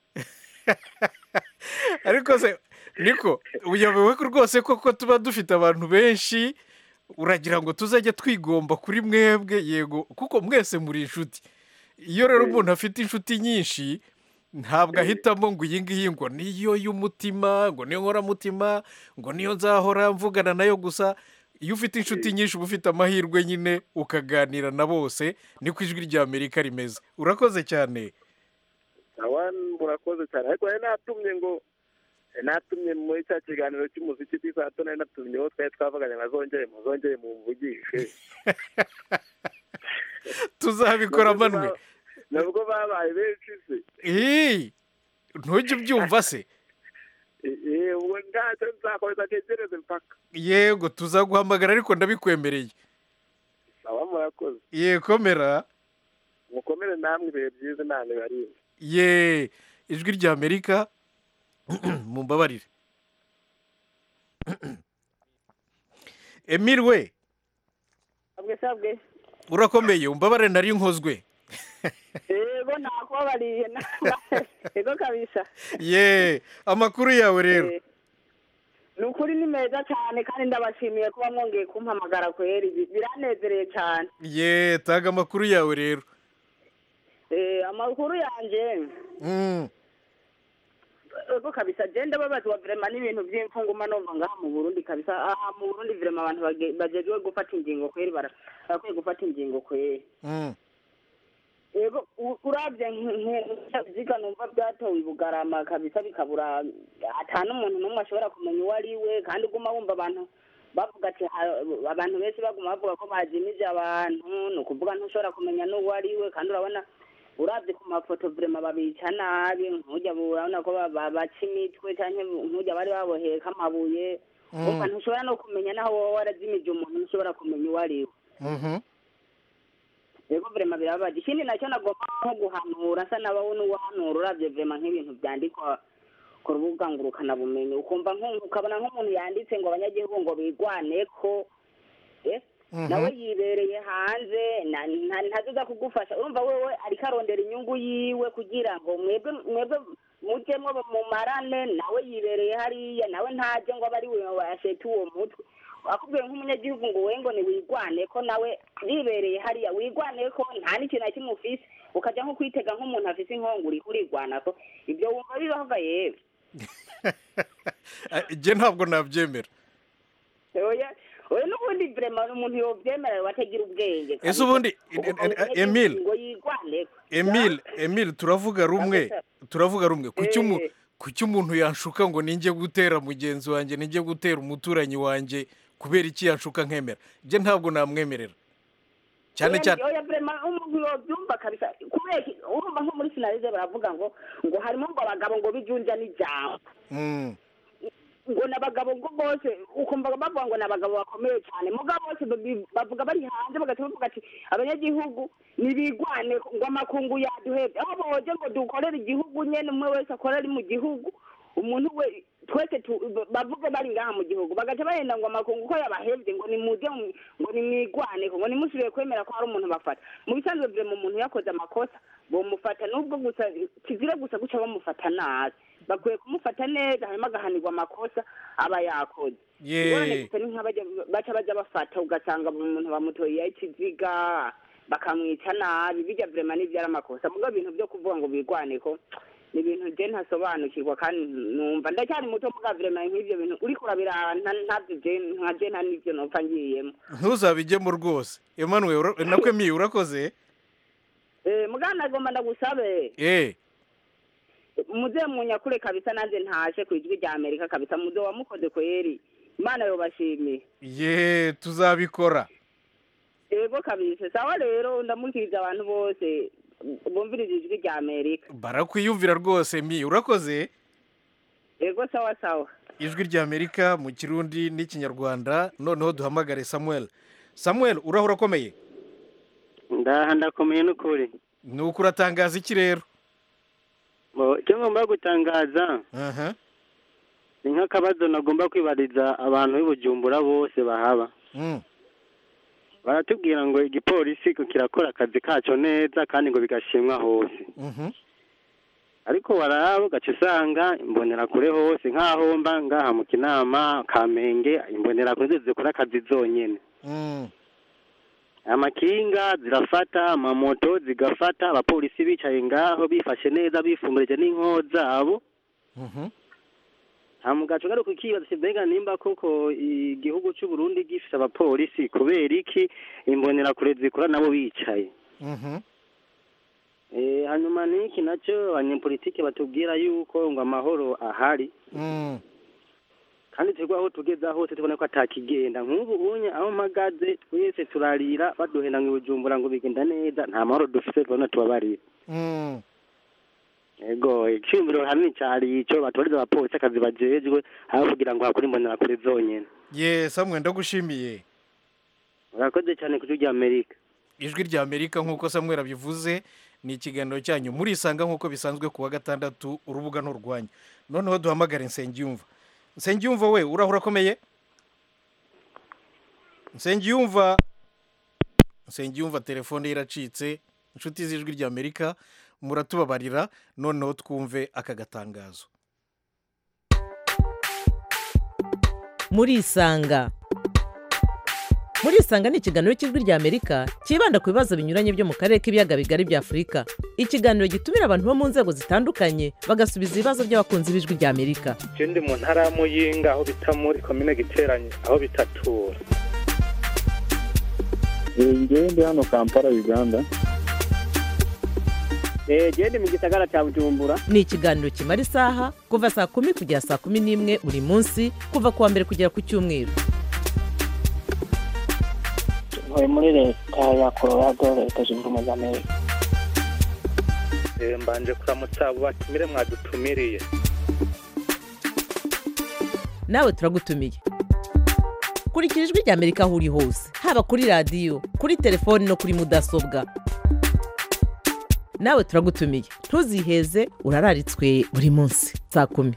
ariko se niko uyobewe ko rwose koko tuba dufite abantu benshi uragira ngo tuzajya twigomba kuri mwebwe yego kuko mwese muri inshuti iyo rero umuntu afite inshuti nyinshi ntabwo ahitamo ngo iyi ngiyi ngo niyo y'umutima ngo niyo nkoramutima ngo niyo nzahora mvugana nayo gusa. Iyo ufite inshuti nyinshi uba ufite amahirwe nyine ukaganira na bose, niko ijwi rya Amerika rimeze. Urakoze cyane. Urakoze cyane, ariko nari natumye ngo natumye muri cya kiganiro cy'umuziki ku isaha nari natumye uwo twari twavuganye nka zongere muzongere mumvugishe. Tuzabikora manwe. Nubwo babaye benshi se. Eh, ntujye ubyumva se. Eh, ubwo ntacyo nzakomeza tegereze mpaka. Yego tuzaguhamagara ariko ndabikwemereye. Sawa murakoze. Ye komera. Mukomere namwe ibihe byiza nane bari. Ye ijwi rya Amerika mumbabarire. Emile we. Abwe sabwe. Urakomeye umbabare nari nkozwe. Yego nakubabariye na. Yego kabisa. Ye amakuru yawe rero. Nukuri ni meza cyane kandi ndabashimiye kuba mwongeye kumpamagara kweri biranezereye cyane. Ye taga amakuru yawe rero. Eh amakuru yanje. Mm. Ego kabisa genda babazwa vraiment n'ibintu by'imfunguma nova ngaha mu Burundi kabisa. Aha mu Burundi vraiment abantu bagejwe gufata ingingo kweri barakwiye gufata ingingo kweri. Mm. Ego urabye nk'izika numva byatowe ibugarama kabisa bikabura atanu umuntu numwe ashobora kumenya uwo ari we kandi uguma wumva abantu bavuga ati abantu benshi baguma bavuga ko bajimije abantu no kuvuga ntushobora kumenya n'uwo ari we kandi urabona urabye ku mafoto vraiment babica nabi nkujya urabona ko babaca imitwe cyangwa nkujya bari baboheka amabuye umva ntushobora no kumenya naho wowe warazimije umuntu ntushobora kumenya uwo ari we. Mhm. Ego vraiment birabaje ikindi nacyo nagomba nko guhanura asa nabaho n'uwahanura urabye vraiment nk'ibintu byandikwa ku rubuga ngurukana bumenyi ukumva nk'ukabona nk'umuntu yanditse ngo abanyagihugu ngo bigwane ko eh nawe yibereye hanze ntazuza kugufasha urumva wewe ariko arondera inyungu yiwe kugira ngo mwebwe mwebwe mujyemo mu marane nawe yibereye hariya nawe ntaje ngo abari we washete uwo mutwe akubwiye nk'umunyagihugu ngo we ngo ni wigwane ko nawe yibereye hariya wigwane ko nta n'ikintu na kimwe ufise ukajya nko kwitega nk'umuntu afise inkonguri kurigwana ko ibyo wumva bibavuga yewe je ntabwo nabyemera. oya oya n'ubundi vraiment umuntu yobyemera wategira ubwenge. Ese ubundi Emile Emile Emile turavuga rumwe turavuga rumwe kuki umuntu yanshuka ngo ninjye gutera mugenzi wanjye ninjye gutera umuturanyi wanjye kubera iki yanshuka nkemera je ntabwo namwemerera cyane cyane. Oya vraiment umuntu yobyumva kabisa kubera urumva nko muri finalize baravuga ngo ngo harimo ngo abagabo ngo bijunja n'ijambo. Mm. ngo nabagabo ngo bose ukumva bavuga ngo nabagabo bakomeye cyane mugabo bose bavuga bari hanze bagatuvuga ati abanyagihugu nibigwane ngo amakungu yaduhebye aho boje ngo dukorera igihugu nyene umwe wese akorera mu gihugu umuntu we twese bavuga bari ngaha mu gihugu bagaca bahenda ngo amakungu ko yabahebye ngo nimuje ngo nimwigwane ngo nimusubire kwemera ko hari umuntu bafata mu bisanzwe bire mu muntu yakoze amakosa bomufata nubwo gusa kizire gusa guca bamufata nabi bakwiye kumufata neza hanyuma agahanirwa amakosa aba yakoze. Yeee baca bajya bafata ugasanga umuntu bamutoye ikiziga bakamwica nabi bijya vraiment n'ibyara amakosa mugabo ibintu byo kuvuga ngo bigwane ko ni ibintu je ntasobanukirwa kandi numva ndacyari muto mugabo vraiment nk'ibyo bintu uri kurabira ntabyo je nka je nta n'ibyo nopfa ngiyemo. Ntuzabijyemo rwose Emmanuel nakwe mi urakoze. Eh mugana agomba ndagusabe. Eh muze munyakure kabisa nanze ntaje ku ijwi rya Amerika kabisa muzo wamukoze kweri Imana yobashimiye. Ye tuzabikora. Ego kabisa sawa rero ndamukiriza abantu bose bumvirije ijwi rya Amerika. Barakwiyumvira rwose mi urakoze. Ego sawa sawa. Ijwi rya Amerika mu Kirundi n'Ikinyarwanda noneho duhamagare Samuel. Samuel urahura komeye. Ndaha ndakomeye n'ukuri. Nuko uratangaza iki rero? Bo cyo ngomba gutangaza. Aha. Ni nk'akabazo nagomba kwibariza abantu b'Ibujumbura bose bahaba. Mm. Baratubwira ngo igipolisi kirakora akazi kaco neza kandi ngo bigashimwa hose. Mhm. Ariko warabo gace usanga imbonera kure hose nkaho mba ngaha mu Kinama Kamenge imbonera kure zikora akazi zonyene. Mm. amakinga zirafata amamoto zigafata abapolisi bicaye ngaho bifashe neza bifumburije n'inko zabo nta mugaco garuka ikibazo mbega nimba koko igihugu cy'u Burundi gifite abapolisi kubera iki imbonerakure zikora nabo bicaye eh hanyuma niki nacyo abanyepolitike batubwira yuko ngo amahoro ahari kandi twebwe aho tugeze aho tubona ko atakigenda nk'ubu unye aho mpagaze twese turarira baduhenda ngo Bujumbura ngo bigenda neza nta mahoro dufite tubona tubabarira ego ikimbiro hanini cyari ico batoreza abapolisi akazi bajejwe aho kugira ngo hakore imbonera kure zonyene ye Samuel ndagushimiye urakoze cyane ku rya Amerika ijwi rya Amerika nkuko Samuel abivuze ni ikiganiro cyanyu muri isanga nkuko bisanzwe kuwa gatandatu urubuga n'urwanya noneho duhamagara Nsengiyumva Nsengiyumva we urahura komeye Nsengiyumva Nsengiyumva telefone iracitse inshuti z'ijwi rya Amerika muratubabarira noneho twumve aka gatangazo muri isanga muri isanga ni ikiganiro cy'ijwi rya Amerika kibanda ku bibazo binyuranye byo mu karere k'ibiyaga bigari bya Afurika ikiganiro gitumira abantu bo mu nzego zitandukanye bagasubiza ibibazo by'abakunzi b'ijwi rya Amerika je ndi mu ntara ya Muyinga aho bita muri commune Giteranye aho bitatura ngewe ndi hano Kampala Uganda eh je ndi mu gisagara cya Bujumbura ni ikiganiro kimara isaha kuva saa kumi kugera saa kumi n'imwe buri munsi kuva kuwa mbere kugera ku cyumweru ntuye muri leta ya Colorado leta zunze ubumwe za Amerika mbanje kuramutsa abo batumire mwadutumiriye nawe turagutumiye kurikira ijwi rya Amerika aho uri hose haba kuri radiyo kuri telefoni no kuri mudasobwa nawe turagutumiye ntuziheze urararitswe buri munsi saa kumi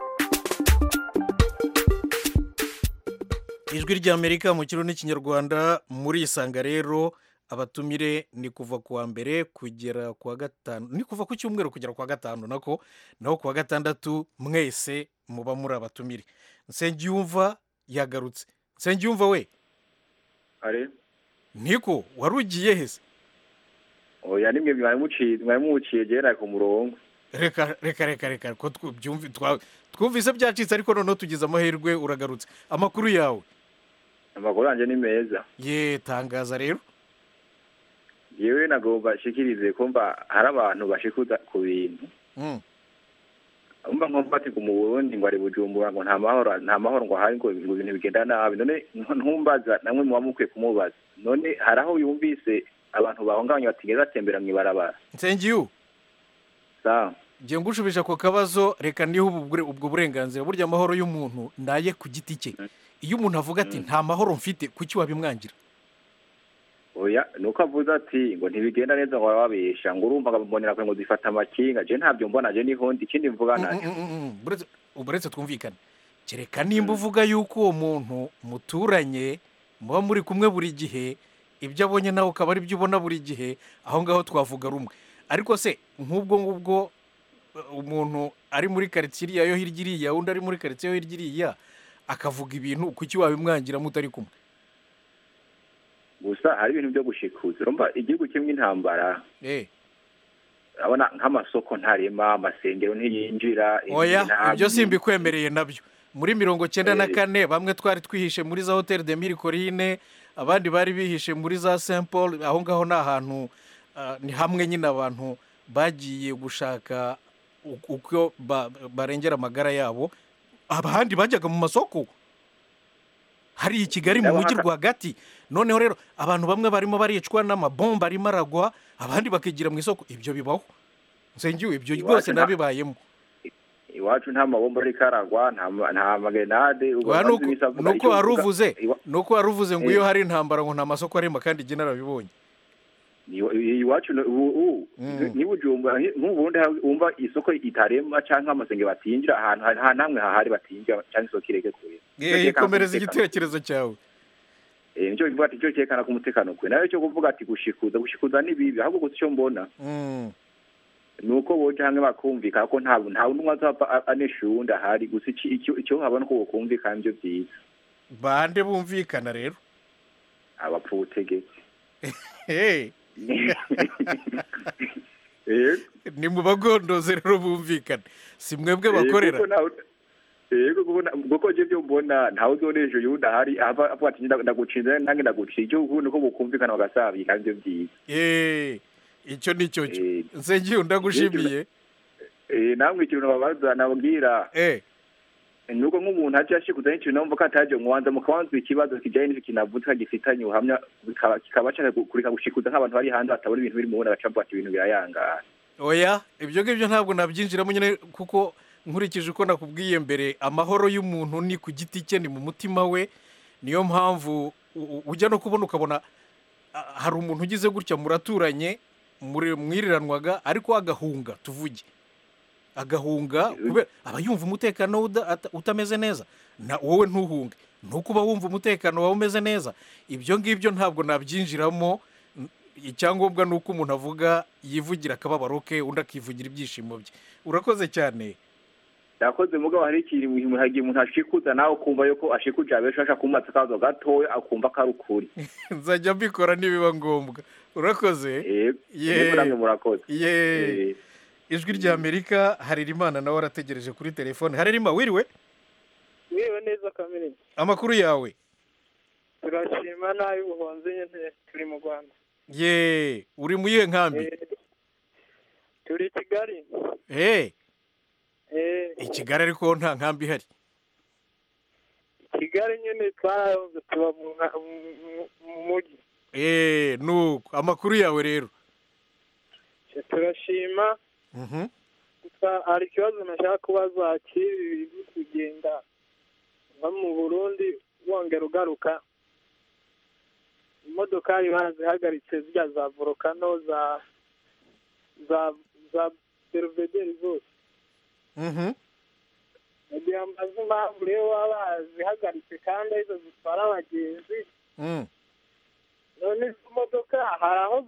ijwi rya Amerika mu kirundi n'ikinyarwanda muri isanga rero abatumire ni kuva kuwa mbere kugera kuwa gatanu ni kuva ku cyumweru kugera kuwa gatanu nako naho kuwa gatandatu mwese muba muri abatumire Nsengiyumva yagarutse Nsengiyumva we ari niko warugiye hese oya nimwe mwamuciye mwamuciye gera ku murongo reka reka reka reka ko twumvi twumvise byacitse ariko noneho tugize amahirwe uragarutse amakuru yawe amakuru anje ni meza ye tangaza rero yewe nagomba shikirize kumva hari abantu bashikuza ku bintu mm umba nkompati ku Burundi ngo ari Bujumbura ngo nta mahoro nta mahoro ngo hari ngo ibintu bigenda nabi none ntumbaza namwe mu bamukwe kumubaza none haraho yumvise abantu bahonganye batigeze atembera mu ibarabara Nsengiyu sa je ngushubisha ko kabazo reka niho ubwo burenganzira burya amahoro y'umuntu ndaye ku giti cye iyo umuntu avuga ati nta mahoro mfite kuki wabimwangira oya nuko avuze ati ngo ntibigenda neza ngo babesha ngo urumva ngabonera ko ngo zifata amakinga je ntabyo mbona je niho ndi kindi mvuga nayo buretse uburetse twumvikana kereka nimba uvuga yuko uwo muntu muturanye muba muri kumwe buri gihe ibyo abonye nawe ukaba ari byo ubona buri gihe aho ngaho twavuga rumwe ariko se nk'ubwo ngubwo umuntu ari muri quartier yo hirya iriya undi ari muri quartier yo hirya iriya akavuga ibintu kuki wabimwangira mutari kumwe gusa hari ibintu byo gushikuza urumva igihugu kimwe intambara eh abona nk'amasoko ntarema amasengero ntiyinjira oya ibyo simbi kwemereye nabyo muri mirongo cyenda na kane bamwe twari twihishe muri za Hotel de Mille Collines abandi bari bihishe muri za Saint Paul aho ngaho na ahantu ni hamwe nyine abantu bagiye gushaka uko barengera amagara yabo abandi bajyaga mu masoko hari i Kigali mu mujyi rwagati noneho rero abantu bamwe barimo baricwa n'amabomba arimo aragwa abandi bakigira mu isoko ibyo bibaho Nsengiwe ibyo rwose nabibayemo iwacu nta mabomba ari karagwa nta nta magenade nuko waruvuze nuko waruvuze ngo iyo hari intambara ngo nta masoko arimo kandi je narabibonye iwacu ni Bujumbura nk'ubundi umva isoko itarema canke amasenge batinjira ahantu ha namwe hahari batinjira canke isoko ireke kure eh ikomereza igitekerezo cyawe eh nico kivuga ati cyo cyekana ku mutekano kwe nayo cyo kuvuga ati gushikuza gushikuza ni bibi ahubwo gusa cyo mbona mm nuko boje hamwe bakumvika ko nta nta ndumwe azapa aneshunda hari gusa icyo icyo habona ko bakumvika byo byiza bande bumvikana rero abapfutegetse ni mu bagondoze rero bumvikana si mwebwe bakorera yego kuko je byo mbona ntawe uzoneje yuda hari ava avuga ati ndagucinze nange ndaguciye icyo ukuntu ko bukumvikana bagasabi kandi byiza eh icyo nicyo cyo nsengiye ndagushimiye eh namwe ikintu babaza nabwira eh nuko nk'umuntu aje ashikuza ikintu namva ko ataje mwanza mukabanza ikibazo kijanye n'iki kinavuga gifitanye uhamya kikaba cyane kurika gushikuza nk'abantu bari hanze atabona ibintu biri mu bona bacamva ati ibintu birayanga oya ibyo ngibyo ntabwo nabyinjiramo nyine kuko nkurikije uko nakubwiye mbere amahoro y'umuntu ni ku giti cye ni mu mutima we niyo mpamvu ujya no kubona ukabona hari umuntu ugize gutya muraturanye mwiriranwaga ariko agahunga tuvuge agahunga aba yumva umutekano utameze neza wowe ntuhunge nuko uba wumva umutekano wawe umeze neza ibyo ngibyo ntabwo nabyinjiramo icyangombwa ni uko umuntu avuga yivugira akababaro ke undi akivugira ibyishimo bye urakoze cyane yakoze mugabo hari ikintu umuntu hagiye umuntu ashikuza nawe ukumva yuko ashikuje abesha ashaka kumatsa kazo gatoya akumva ko ari ukuri nzajya mbikora nibiba ngombwa urakoze yego namwe murakoze ye ijwi rya Amerika Harerimana nawe arategereje kuri telefone Harerima wiriwe wiriwe neza kamere amakuru yawe turashima nayo ubuhonze nyine turi mu Rwanda ye uri mu yihe nkambi turi Kigali eh i Kigali ariko nta nkambi ihari Kigali nyine twarahoze tuba mu mujyi eh nuko amakuru yawe rero turashima hari ikibazo nashaka kubaza kiri kugenda nko mu Burundi wongera ugaruka imodokari barazihagaritse zijya za volcano za za za Belvedere zose nagira mbaze impamvu rero baba bazihagaritse kandi arizo zitwara abagenzi none izo modoka hari aho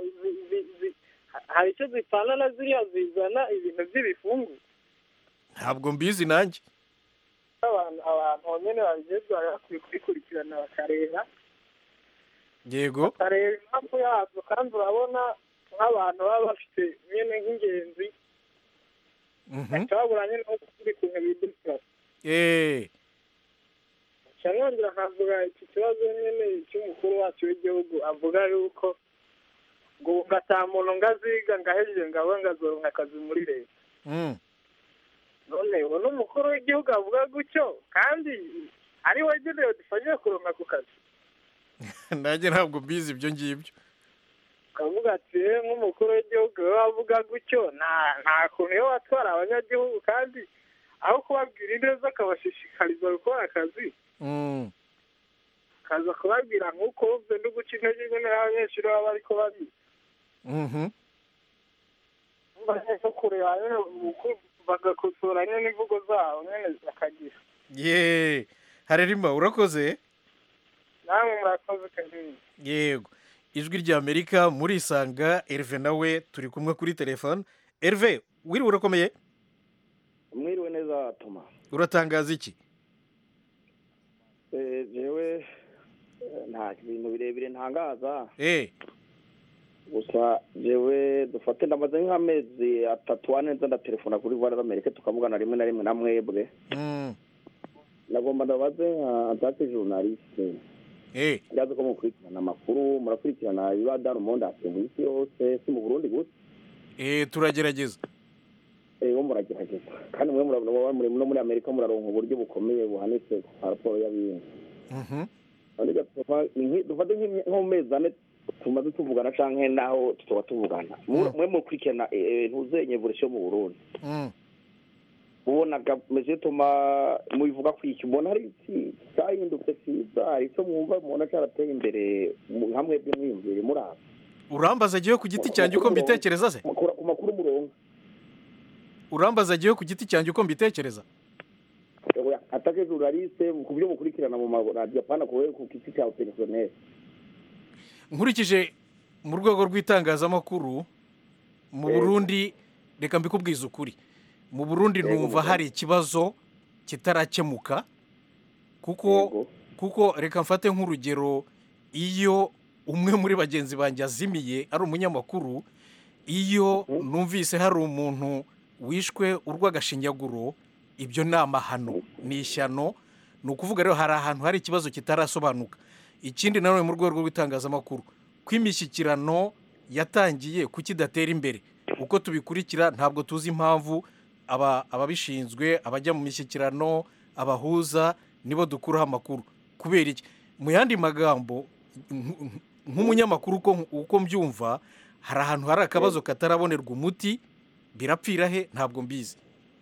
hari icyo zipfana na ziriya zizana ibintu by'ibifungu ntabwo mbizi nanjye abantu abantu nyine babigezwa bakwiye kubikurikirana bakareba yego bakareba impamvu yazo kandi urabona nk'abantu baba bafite nyine nk'ingenzi bakababura nyine no kuri kumwe bidukira eee nongera nkavuga iki kibazo nyine cy'umukuru wacu w'igihugu avuga yuko ngo ugataha umuntu ngo aziga ngo ahejeje ngo abe ngo azoronka akazi muri leta none ubu n'umukuru w'igihugu avuga gutyo kandi ari we agenewe dufashije kuronka ako kazi nanjye ntabwo mbizi ibyo ngibyo ukavuga ati nk'umukuru w'igihugu we avuga gutyo nta kuntu iyo watwara abanyagihugu kandi aho kubabwira neza akabashishikariza gukora akazi kaza kubabwira nk'uko wumve no guca intege nyine n'abanyeshuri baba ariko babizi no kureba nyine bagakosora nyine imvugo zabo nyine zakagira yeee Harerima urakoze namwe murakoze kanini yego ijwi rya Amerika murisanga Herve nawe turi kumwe kuri telefone Herve wiriwe urakomeye mwiriwe neza Toma uratangaza iki eh jewe nta bintu birebire ntangaza eh gusa jewe dufate ndamaze nk'amezi atatu ane nza ndatelefona kuri Voix d'Amerique tukavugana rimwe na rimwe na mwebwe mm nagomba ndabaze nka date journaliste eh ndaza ko mukurikirana amakuru murakurikirana ibada rumonda ati mu isi yose si mu Burundi gusa eh turagerageza eh wo muragerageza kandi mwe murabona muri no muri Amerika muraronka uburyo bukomeye buhanitse ku raporo y'abintu mhm kandi gatuma dufate nko mezi ane tumaze tuvugana canke naho tutoba tuvugana mwe mukurikirana ntuzenye evolution mu Burundi mm ubona gameze tuma mubivuga kwiki ubona hari iki cyahindutse cyiza hari cyo mwumva mubona cyarateye imbere hamwe by'umwimvire muraza urambaza agiye ku giti cyanjye uko mbitekereza se ku makuru murongo urambaza agiye ku giti cyanjye uko mbitekereza atake journaliste ku byo mukurikirana mu radio pana ku ku giti cya personnel nkurikije mu rwego rw'itangazamakuru mu Burundi reka mbikubwiza ukuri mu Burundi numva hari ikibazo kitarakemuka kuko kuko reka mfate nk'urugero iyo umwe muri bagenzi banjye azimiye ari umunyamakuru, iyo numvise hari umuntu wishwe urw'agashinyaguro, ibyo ni amahano, ni ishyano. Ni ukuvuga rero hari ahantu hari ikibazo kitarasobanuka. Ikindi nanone mu rwego rw'itangazamakuru, ko imishyikirano yatangiye kukidatera imbere, uko tubikurikira ntabwo tuzi impamvu. Ababishinzwe, abajya mu mishyikirano, abahuza nibo dukuraho amakuru. Kubera iki? Mu yandi magambo, nk'umunyamakuru uko mbyumva, hari ahantu hari akabazo katarabonerwa umuti, birapfira he ntabwo mbizi.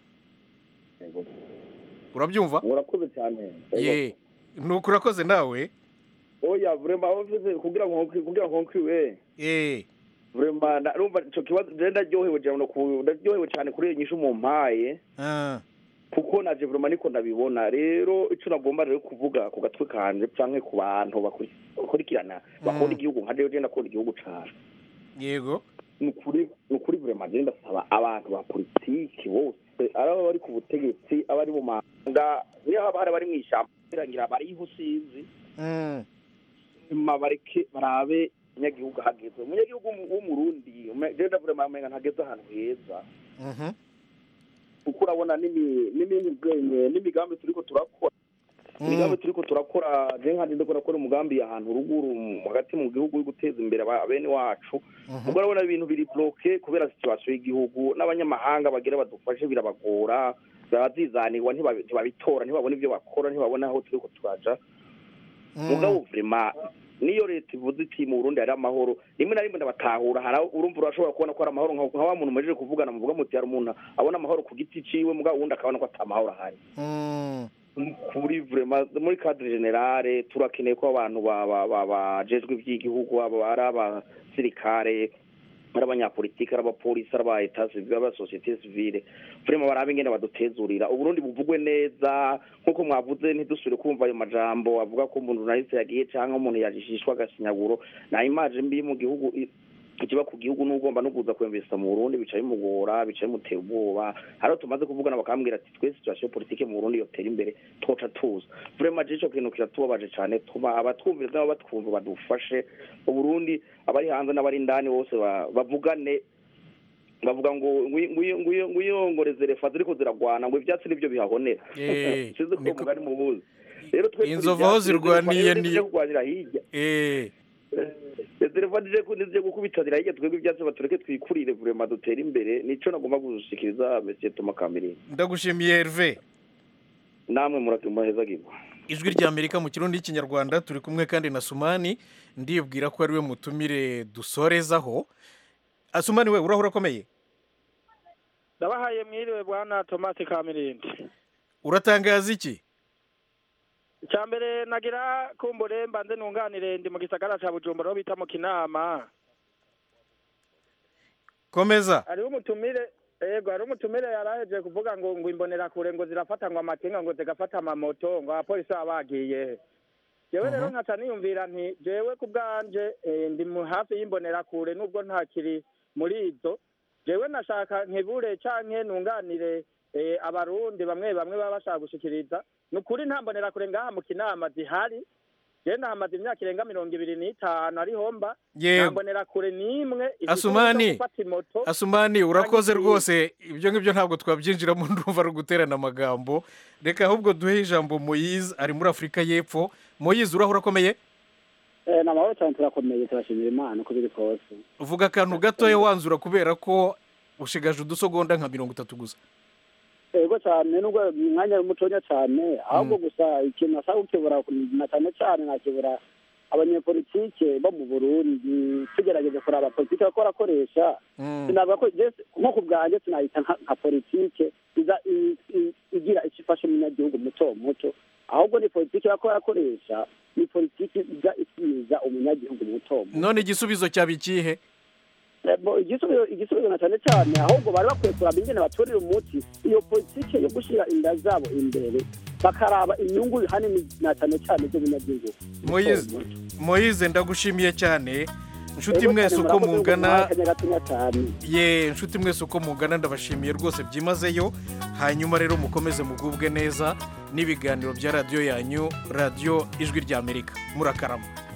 Urabyumva? Urakoze cyane. Ye, nuko urakoze nawe. Oya, vraiment office kugira ngo kugira ngo nkwiwe. Eh. Vraiment narumva ico kibazo ndaryohewe cyane no ndaryohewe cyane kuri nyishu mu mpaye. Ah. Kuko naje vraiment niko ndabibona. Rero ico nagomba rero kuvuga ku gatwe kanje canke ku bantu bakurikirana bakora igihugu nka jewe ndakora igihugu cyane. Yego. Nukuri nukuri vraiment je ndasaba abantu ba politiki bose araba bari ku butegetsi abari mu manga niyo haba hari bari mu ishyamba ngira bari ihusizi. Mm. Mabareke barabe nyagihugu hageze umunyagihugu w'umurundi genda vraiment amenga ntageze ahantu heza. Mhm. Uko urabona nimi nimi bwenye n'imigambi turiko turakora imigambi turiko turakora je nkandi ndiko nakora umugambi ahantu ruguru hagati mu gihugu yo guteza imbere abene wacu. Ubwo urabona ibintu biri bloqué kubera situation y'igihugu n'abanyamahanga bagira badufashe birabagora bazizanirwa ntibabitora ntibabona ibyo bakora ntibabona aho turiko turaja. Mugabo vraiment niyo leta ivuze iti mu Burundi ari amahoro rimwe na rimwe ndabatahura hari urumva urashobora kubona ko ari amahoro nka wa muntu umejeje kuvugana muvuga muti hari umuntu abona amahoro ku giti ciwe mugabo wundi akabona ko atamahoro ahari. Kuri vraiment muri cadre generale turakeneye ko abantu bajejwe iby'igihugu abo ari abasirikare ari abanyapolitiki ari abapolisi ari aba etat civil aba societe civile vraiment barabe ingene badutezurira Uburundi buvugwe neza nkuko mwavuze ntidusubire kumva ayo majambo avuga ko umuntu nahise yagiye cyangwa umuntu yajishishwa agasinyaguro na image mbi mu gihugu kiba ku gihugu n'ugomba no kuza kwemvesa mu Burundi bicaye mugora bicaye muteye ubwoba haro tumaze kuvugana bakambwira ati twe situation politique mu Burundi yotera imbere twoca tuza vraiment je cyo kintu kiratubabaje cyane tuba abatwumvira n'abo batwumva badufashe mu Burundi abari hanze n'abari ndani bose bavugane bavuga ngo nguyo nguyo ngoreze refa ziriko ziragwana ngo ivyatsi nivyo bihahonera size ko mugari mu buzi rero twe inzovu zirwaniye ni eh Zerevadije ko nizye gukubitanira hirya twebwe ibyatsi batureke twikurire vraiment dutera imbere nico nagomba gushikiriza Monsieur Thomas Kamilindi. Ndagushimiye Hervé. Namwe muratumba heza gibwa. Ijwi rya Amerika mu kirundi n'ikinyarwanda turi kumwe kandi na Sumani ndibwira ko ari we mutumire dusorezaho. Asumani we urahura komeye. Ndabahaye mwiriwe bwana Thomas Kamilindi. Uratangaza iki? Cyambere nagira kumbure mbanze nunganire ndi mu gisagara ca Bujumbura bita mu Kinama. Komeza. Ari umutumire ego ari umutumire yaraheje kuvuga ngo ngo imbonera kure ngo zirafata ngo amakenga ngo zigafata amamoto ngo apolisi abagiye. Jewe rero nkaca niyumvira nti jewe kubganje ndi mu hafi y'imbonera kure nubwo ntakiri muri izo. Jewe nashaka nkibure canke nunganire eh abarundi bamwe bamwe baba bashaka gushikiriza nukuri ntambonera kure ngaha mu Kinama zihari je namaze imyaka irenga mirongo ibiri n'itanu ari homba ntambonera kure nimwe Asumani Asumani urakoze rwose ibyo ngibyo ntabwo twabyinjiramo ndumva ari guterana amagambo reka ahubwo duhe ijambo Moise ari muri Afrika y'Epfo Moise urahura komeye eh namahoro cyane turakomeye turashimira Imana ko biri kose uvuga kantu gatoye wanzura kubera ko ushigaje udusogonda nka mirongo itatu gusa ego cyane nubwo umwanya mutonya cyane ahubwo gusa ikintu asaba ukibura na cyane cyane nakibura abanyepolitike bo mu Burundi tugerageze kuraba politike bakora akoresha sinavuga ko nko ku bwanjye sinayita nka politike iza igira ikifashe umunyagihugu muto muto ahubwo ni politike bakora akoresha ni politike iza isiza umunyagihugu muto muto none igisubizo cyabikihe igisubizo igisubizo na cyane cyane ahubwo bari bakwiye kuraba ingene batorera umuti iyo politike yo gushira inda zabo imbere bakaraba inyungu hanini na cyane cyane z'umunyagihugu Moise Moise ndagushimiye cyane inshuti mwese uko mungana ye inshuti mwese uko mungana ndabashimiye rwose byimazeyo hanyuma rero mukomeze mugubwe neza n'ibiganiro bya radio yanyu radio ijwi rya Amerika murakarama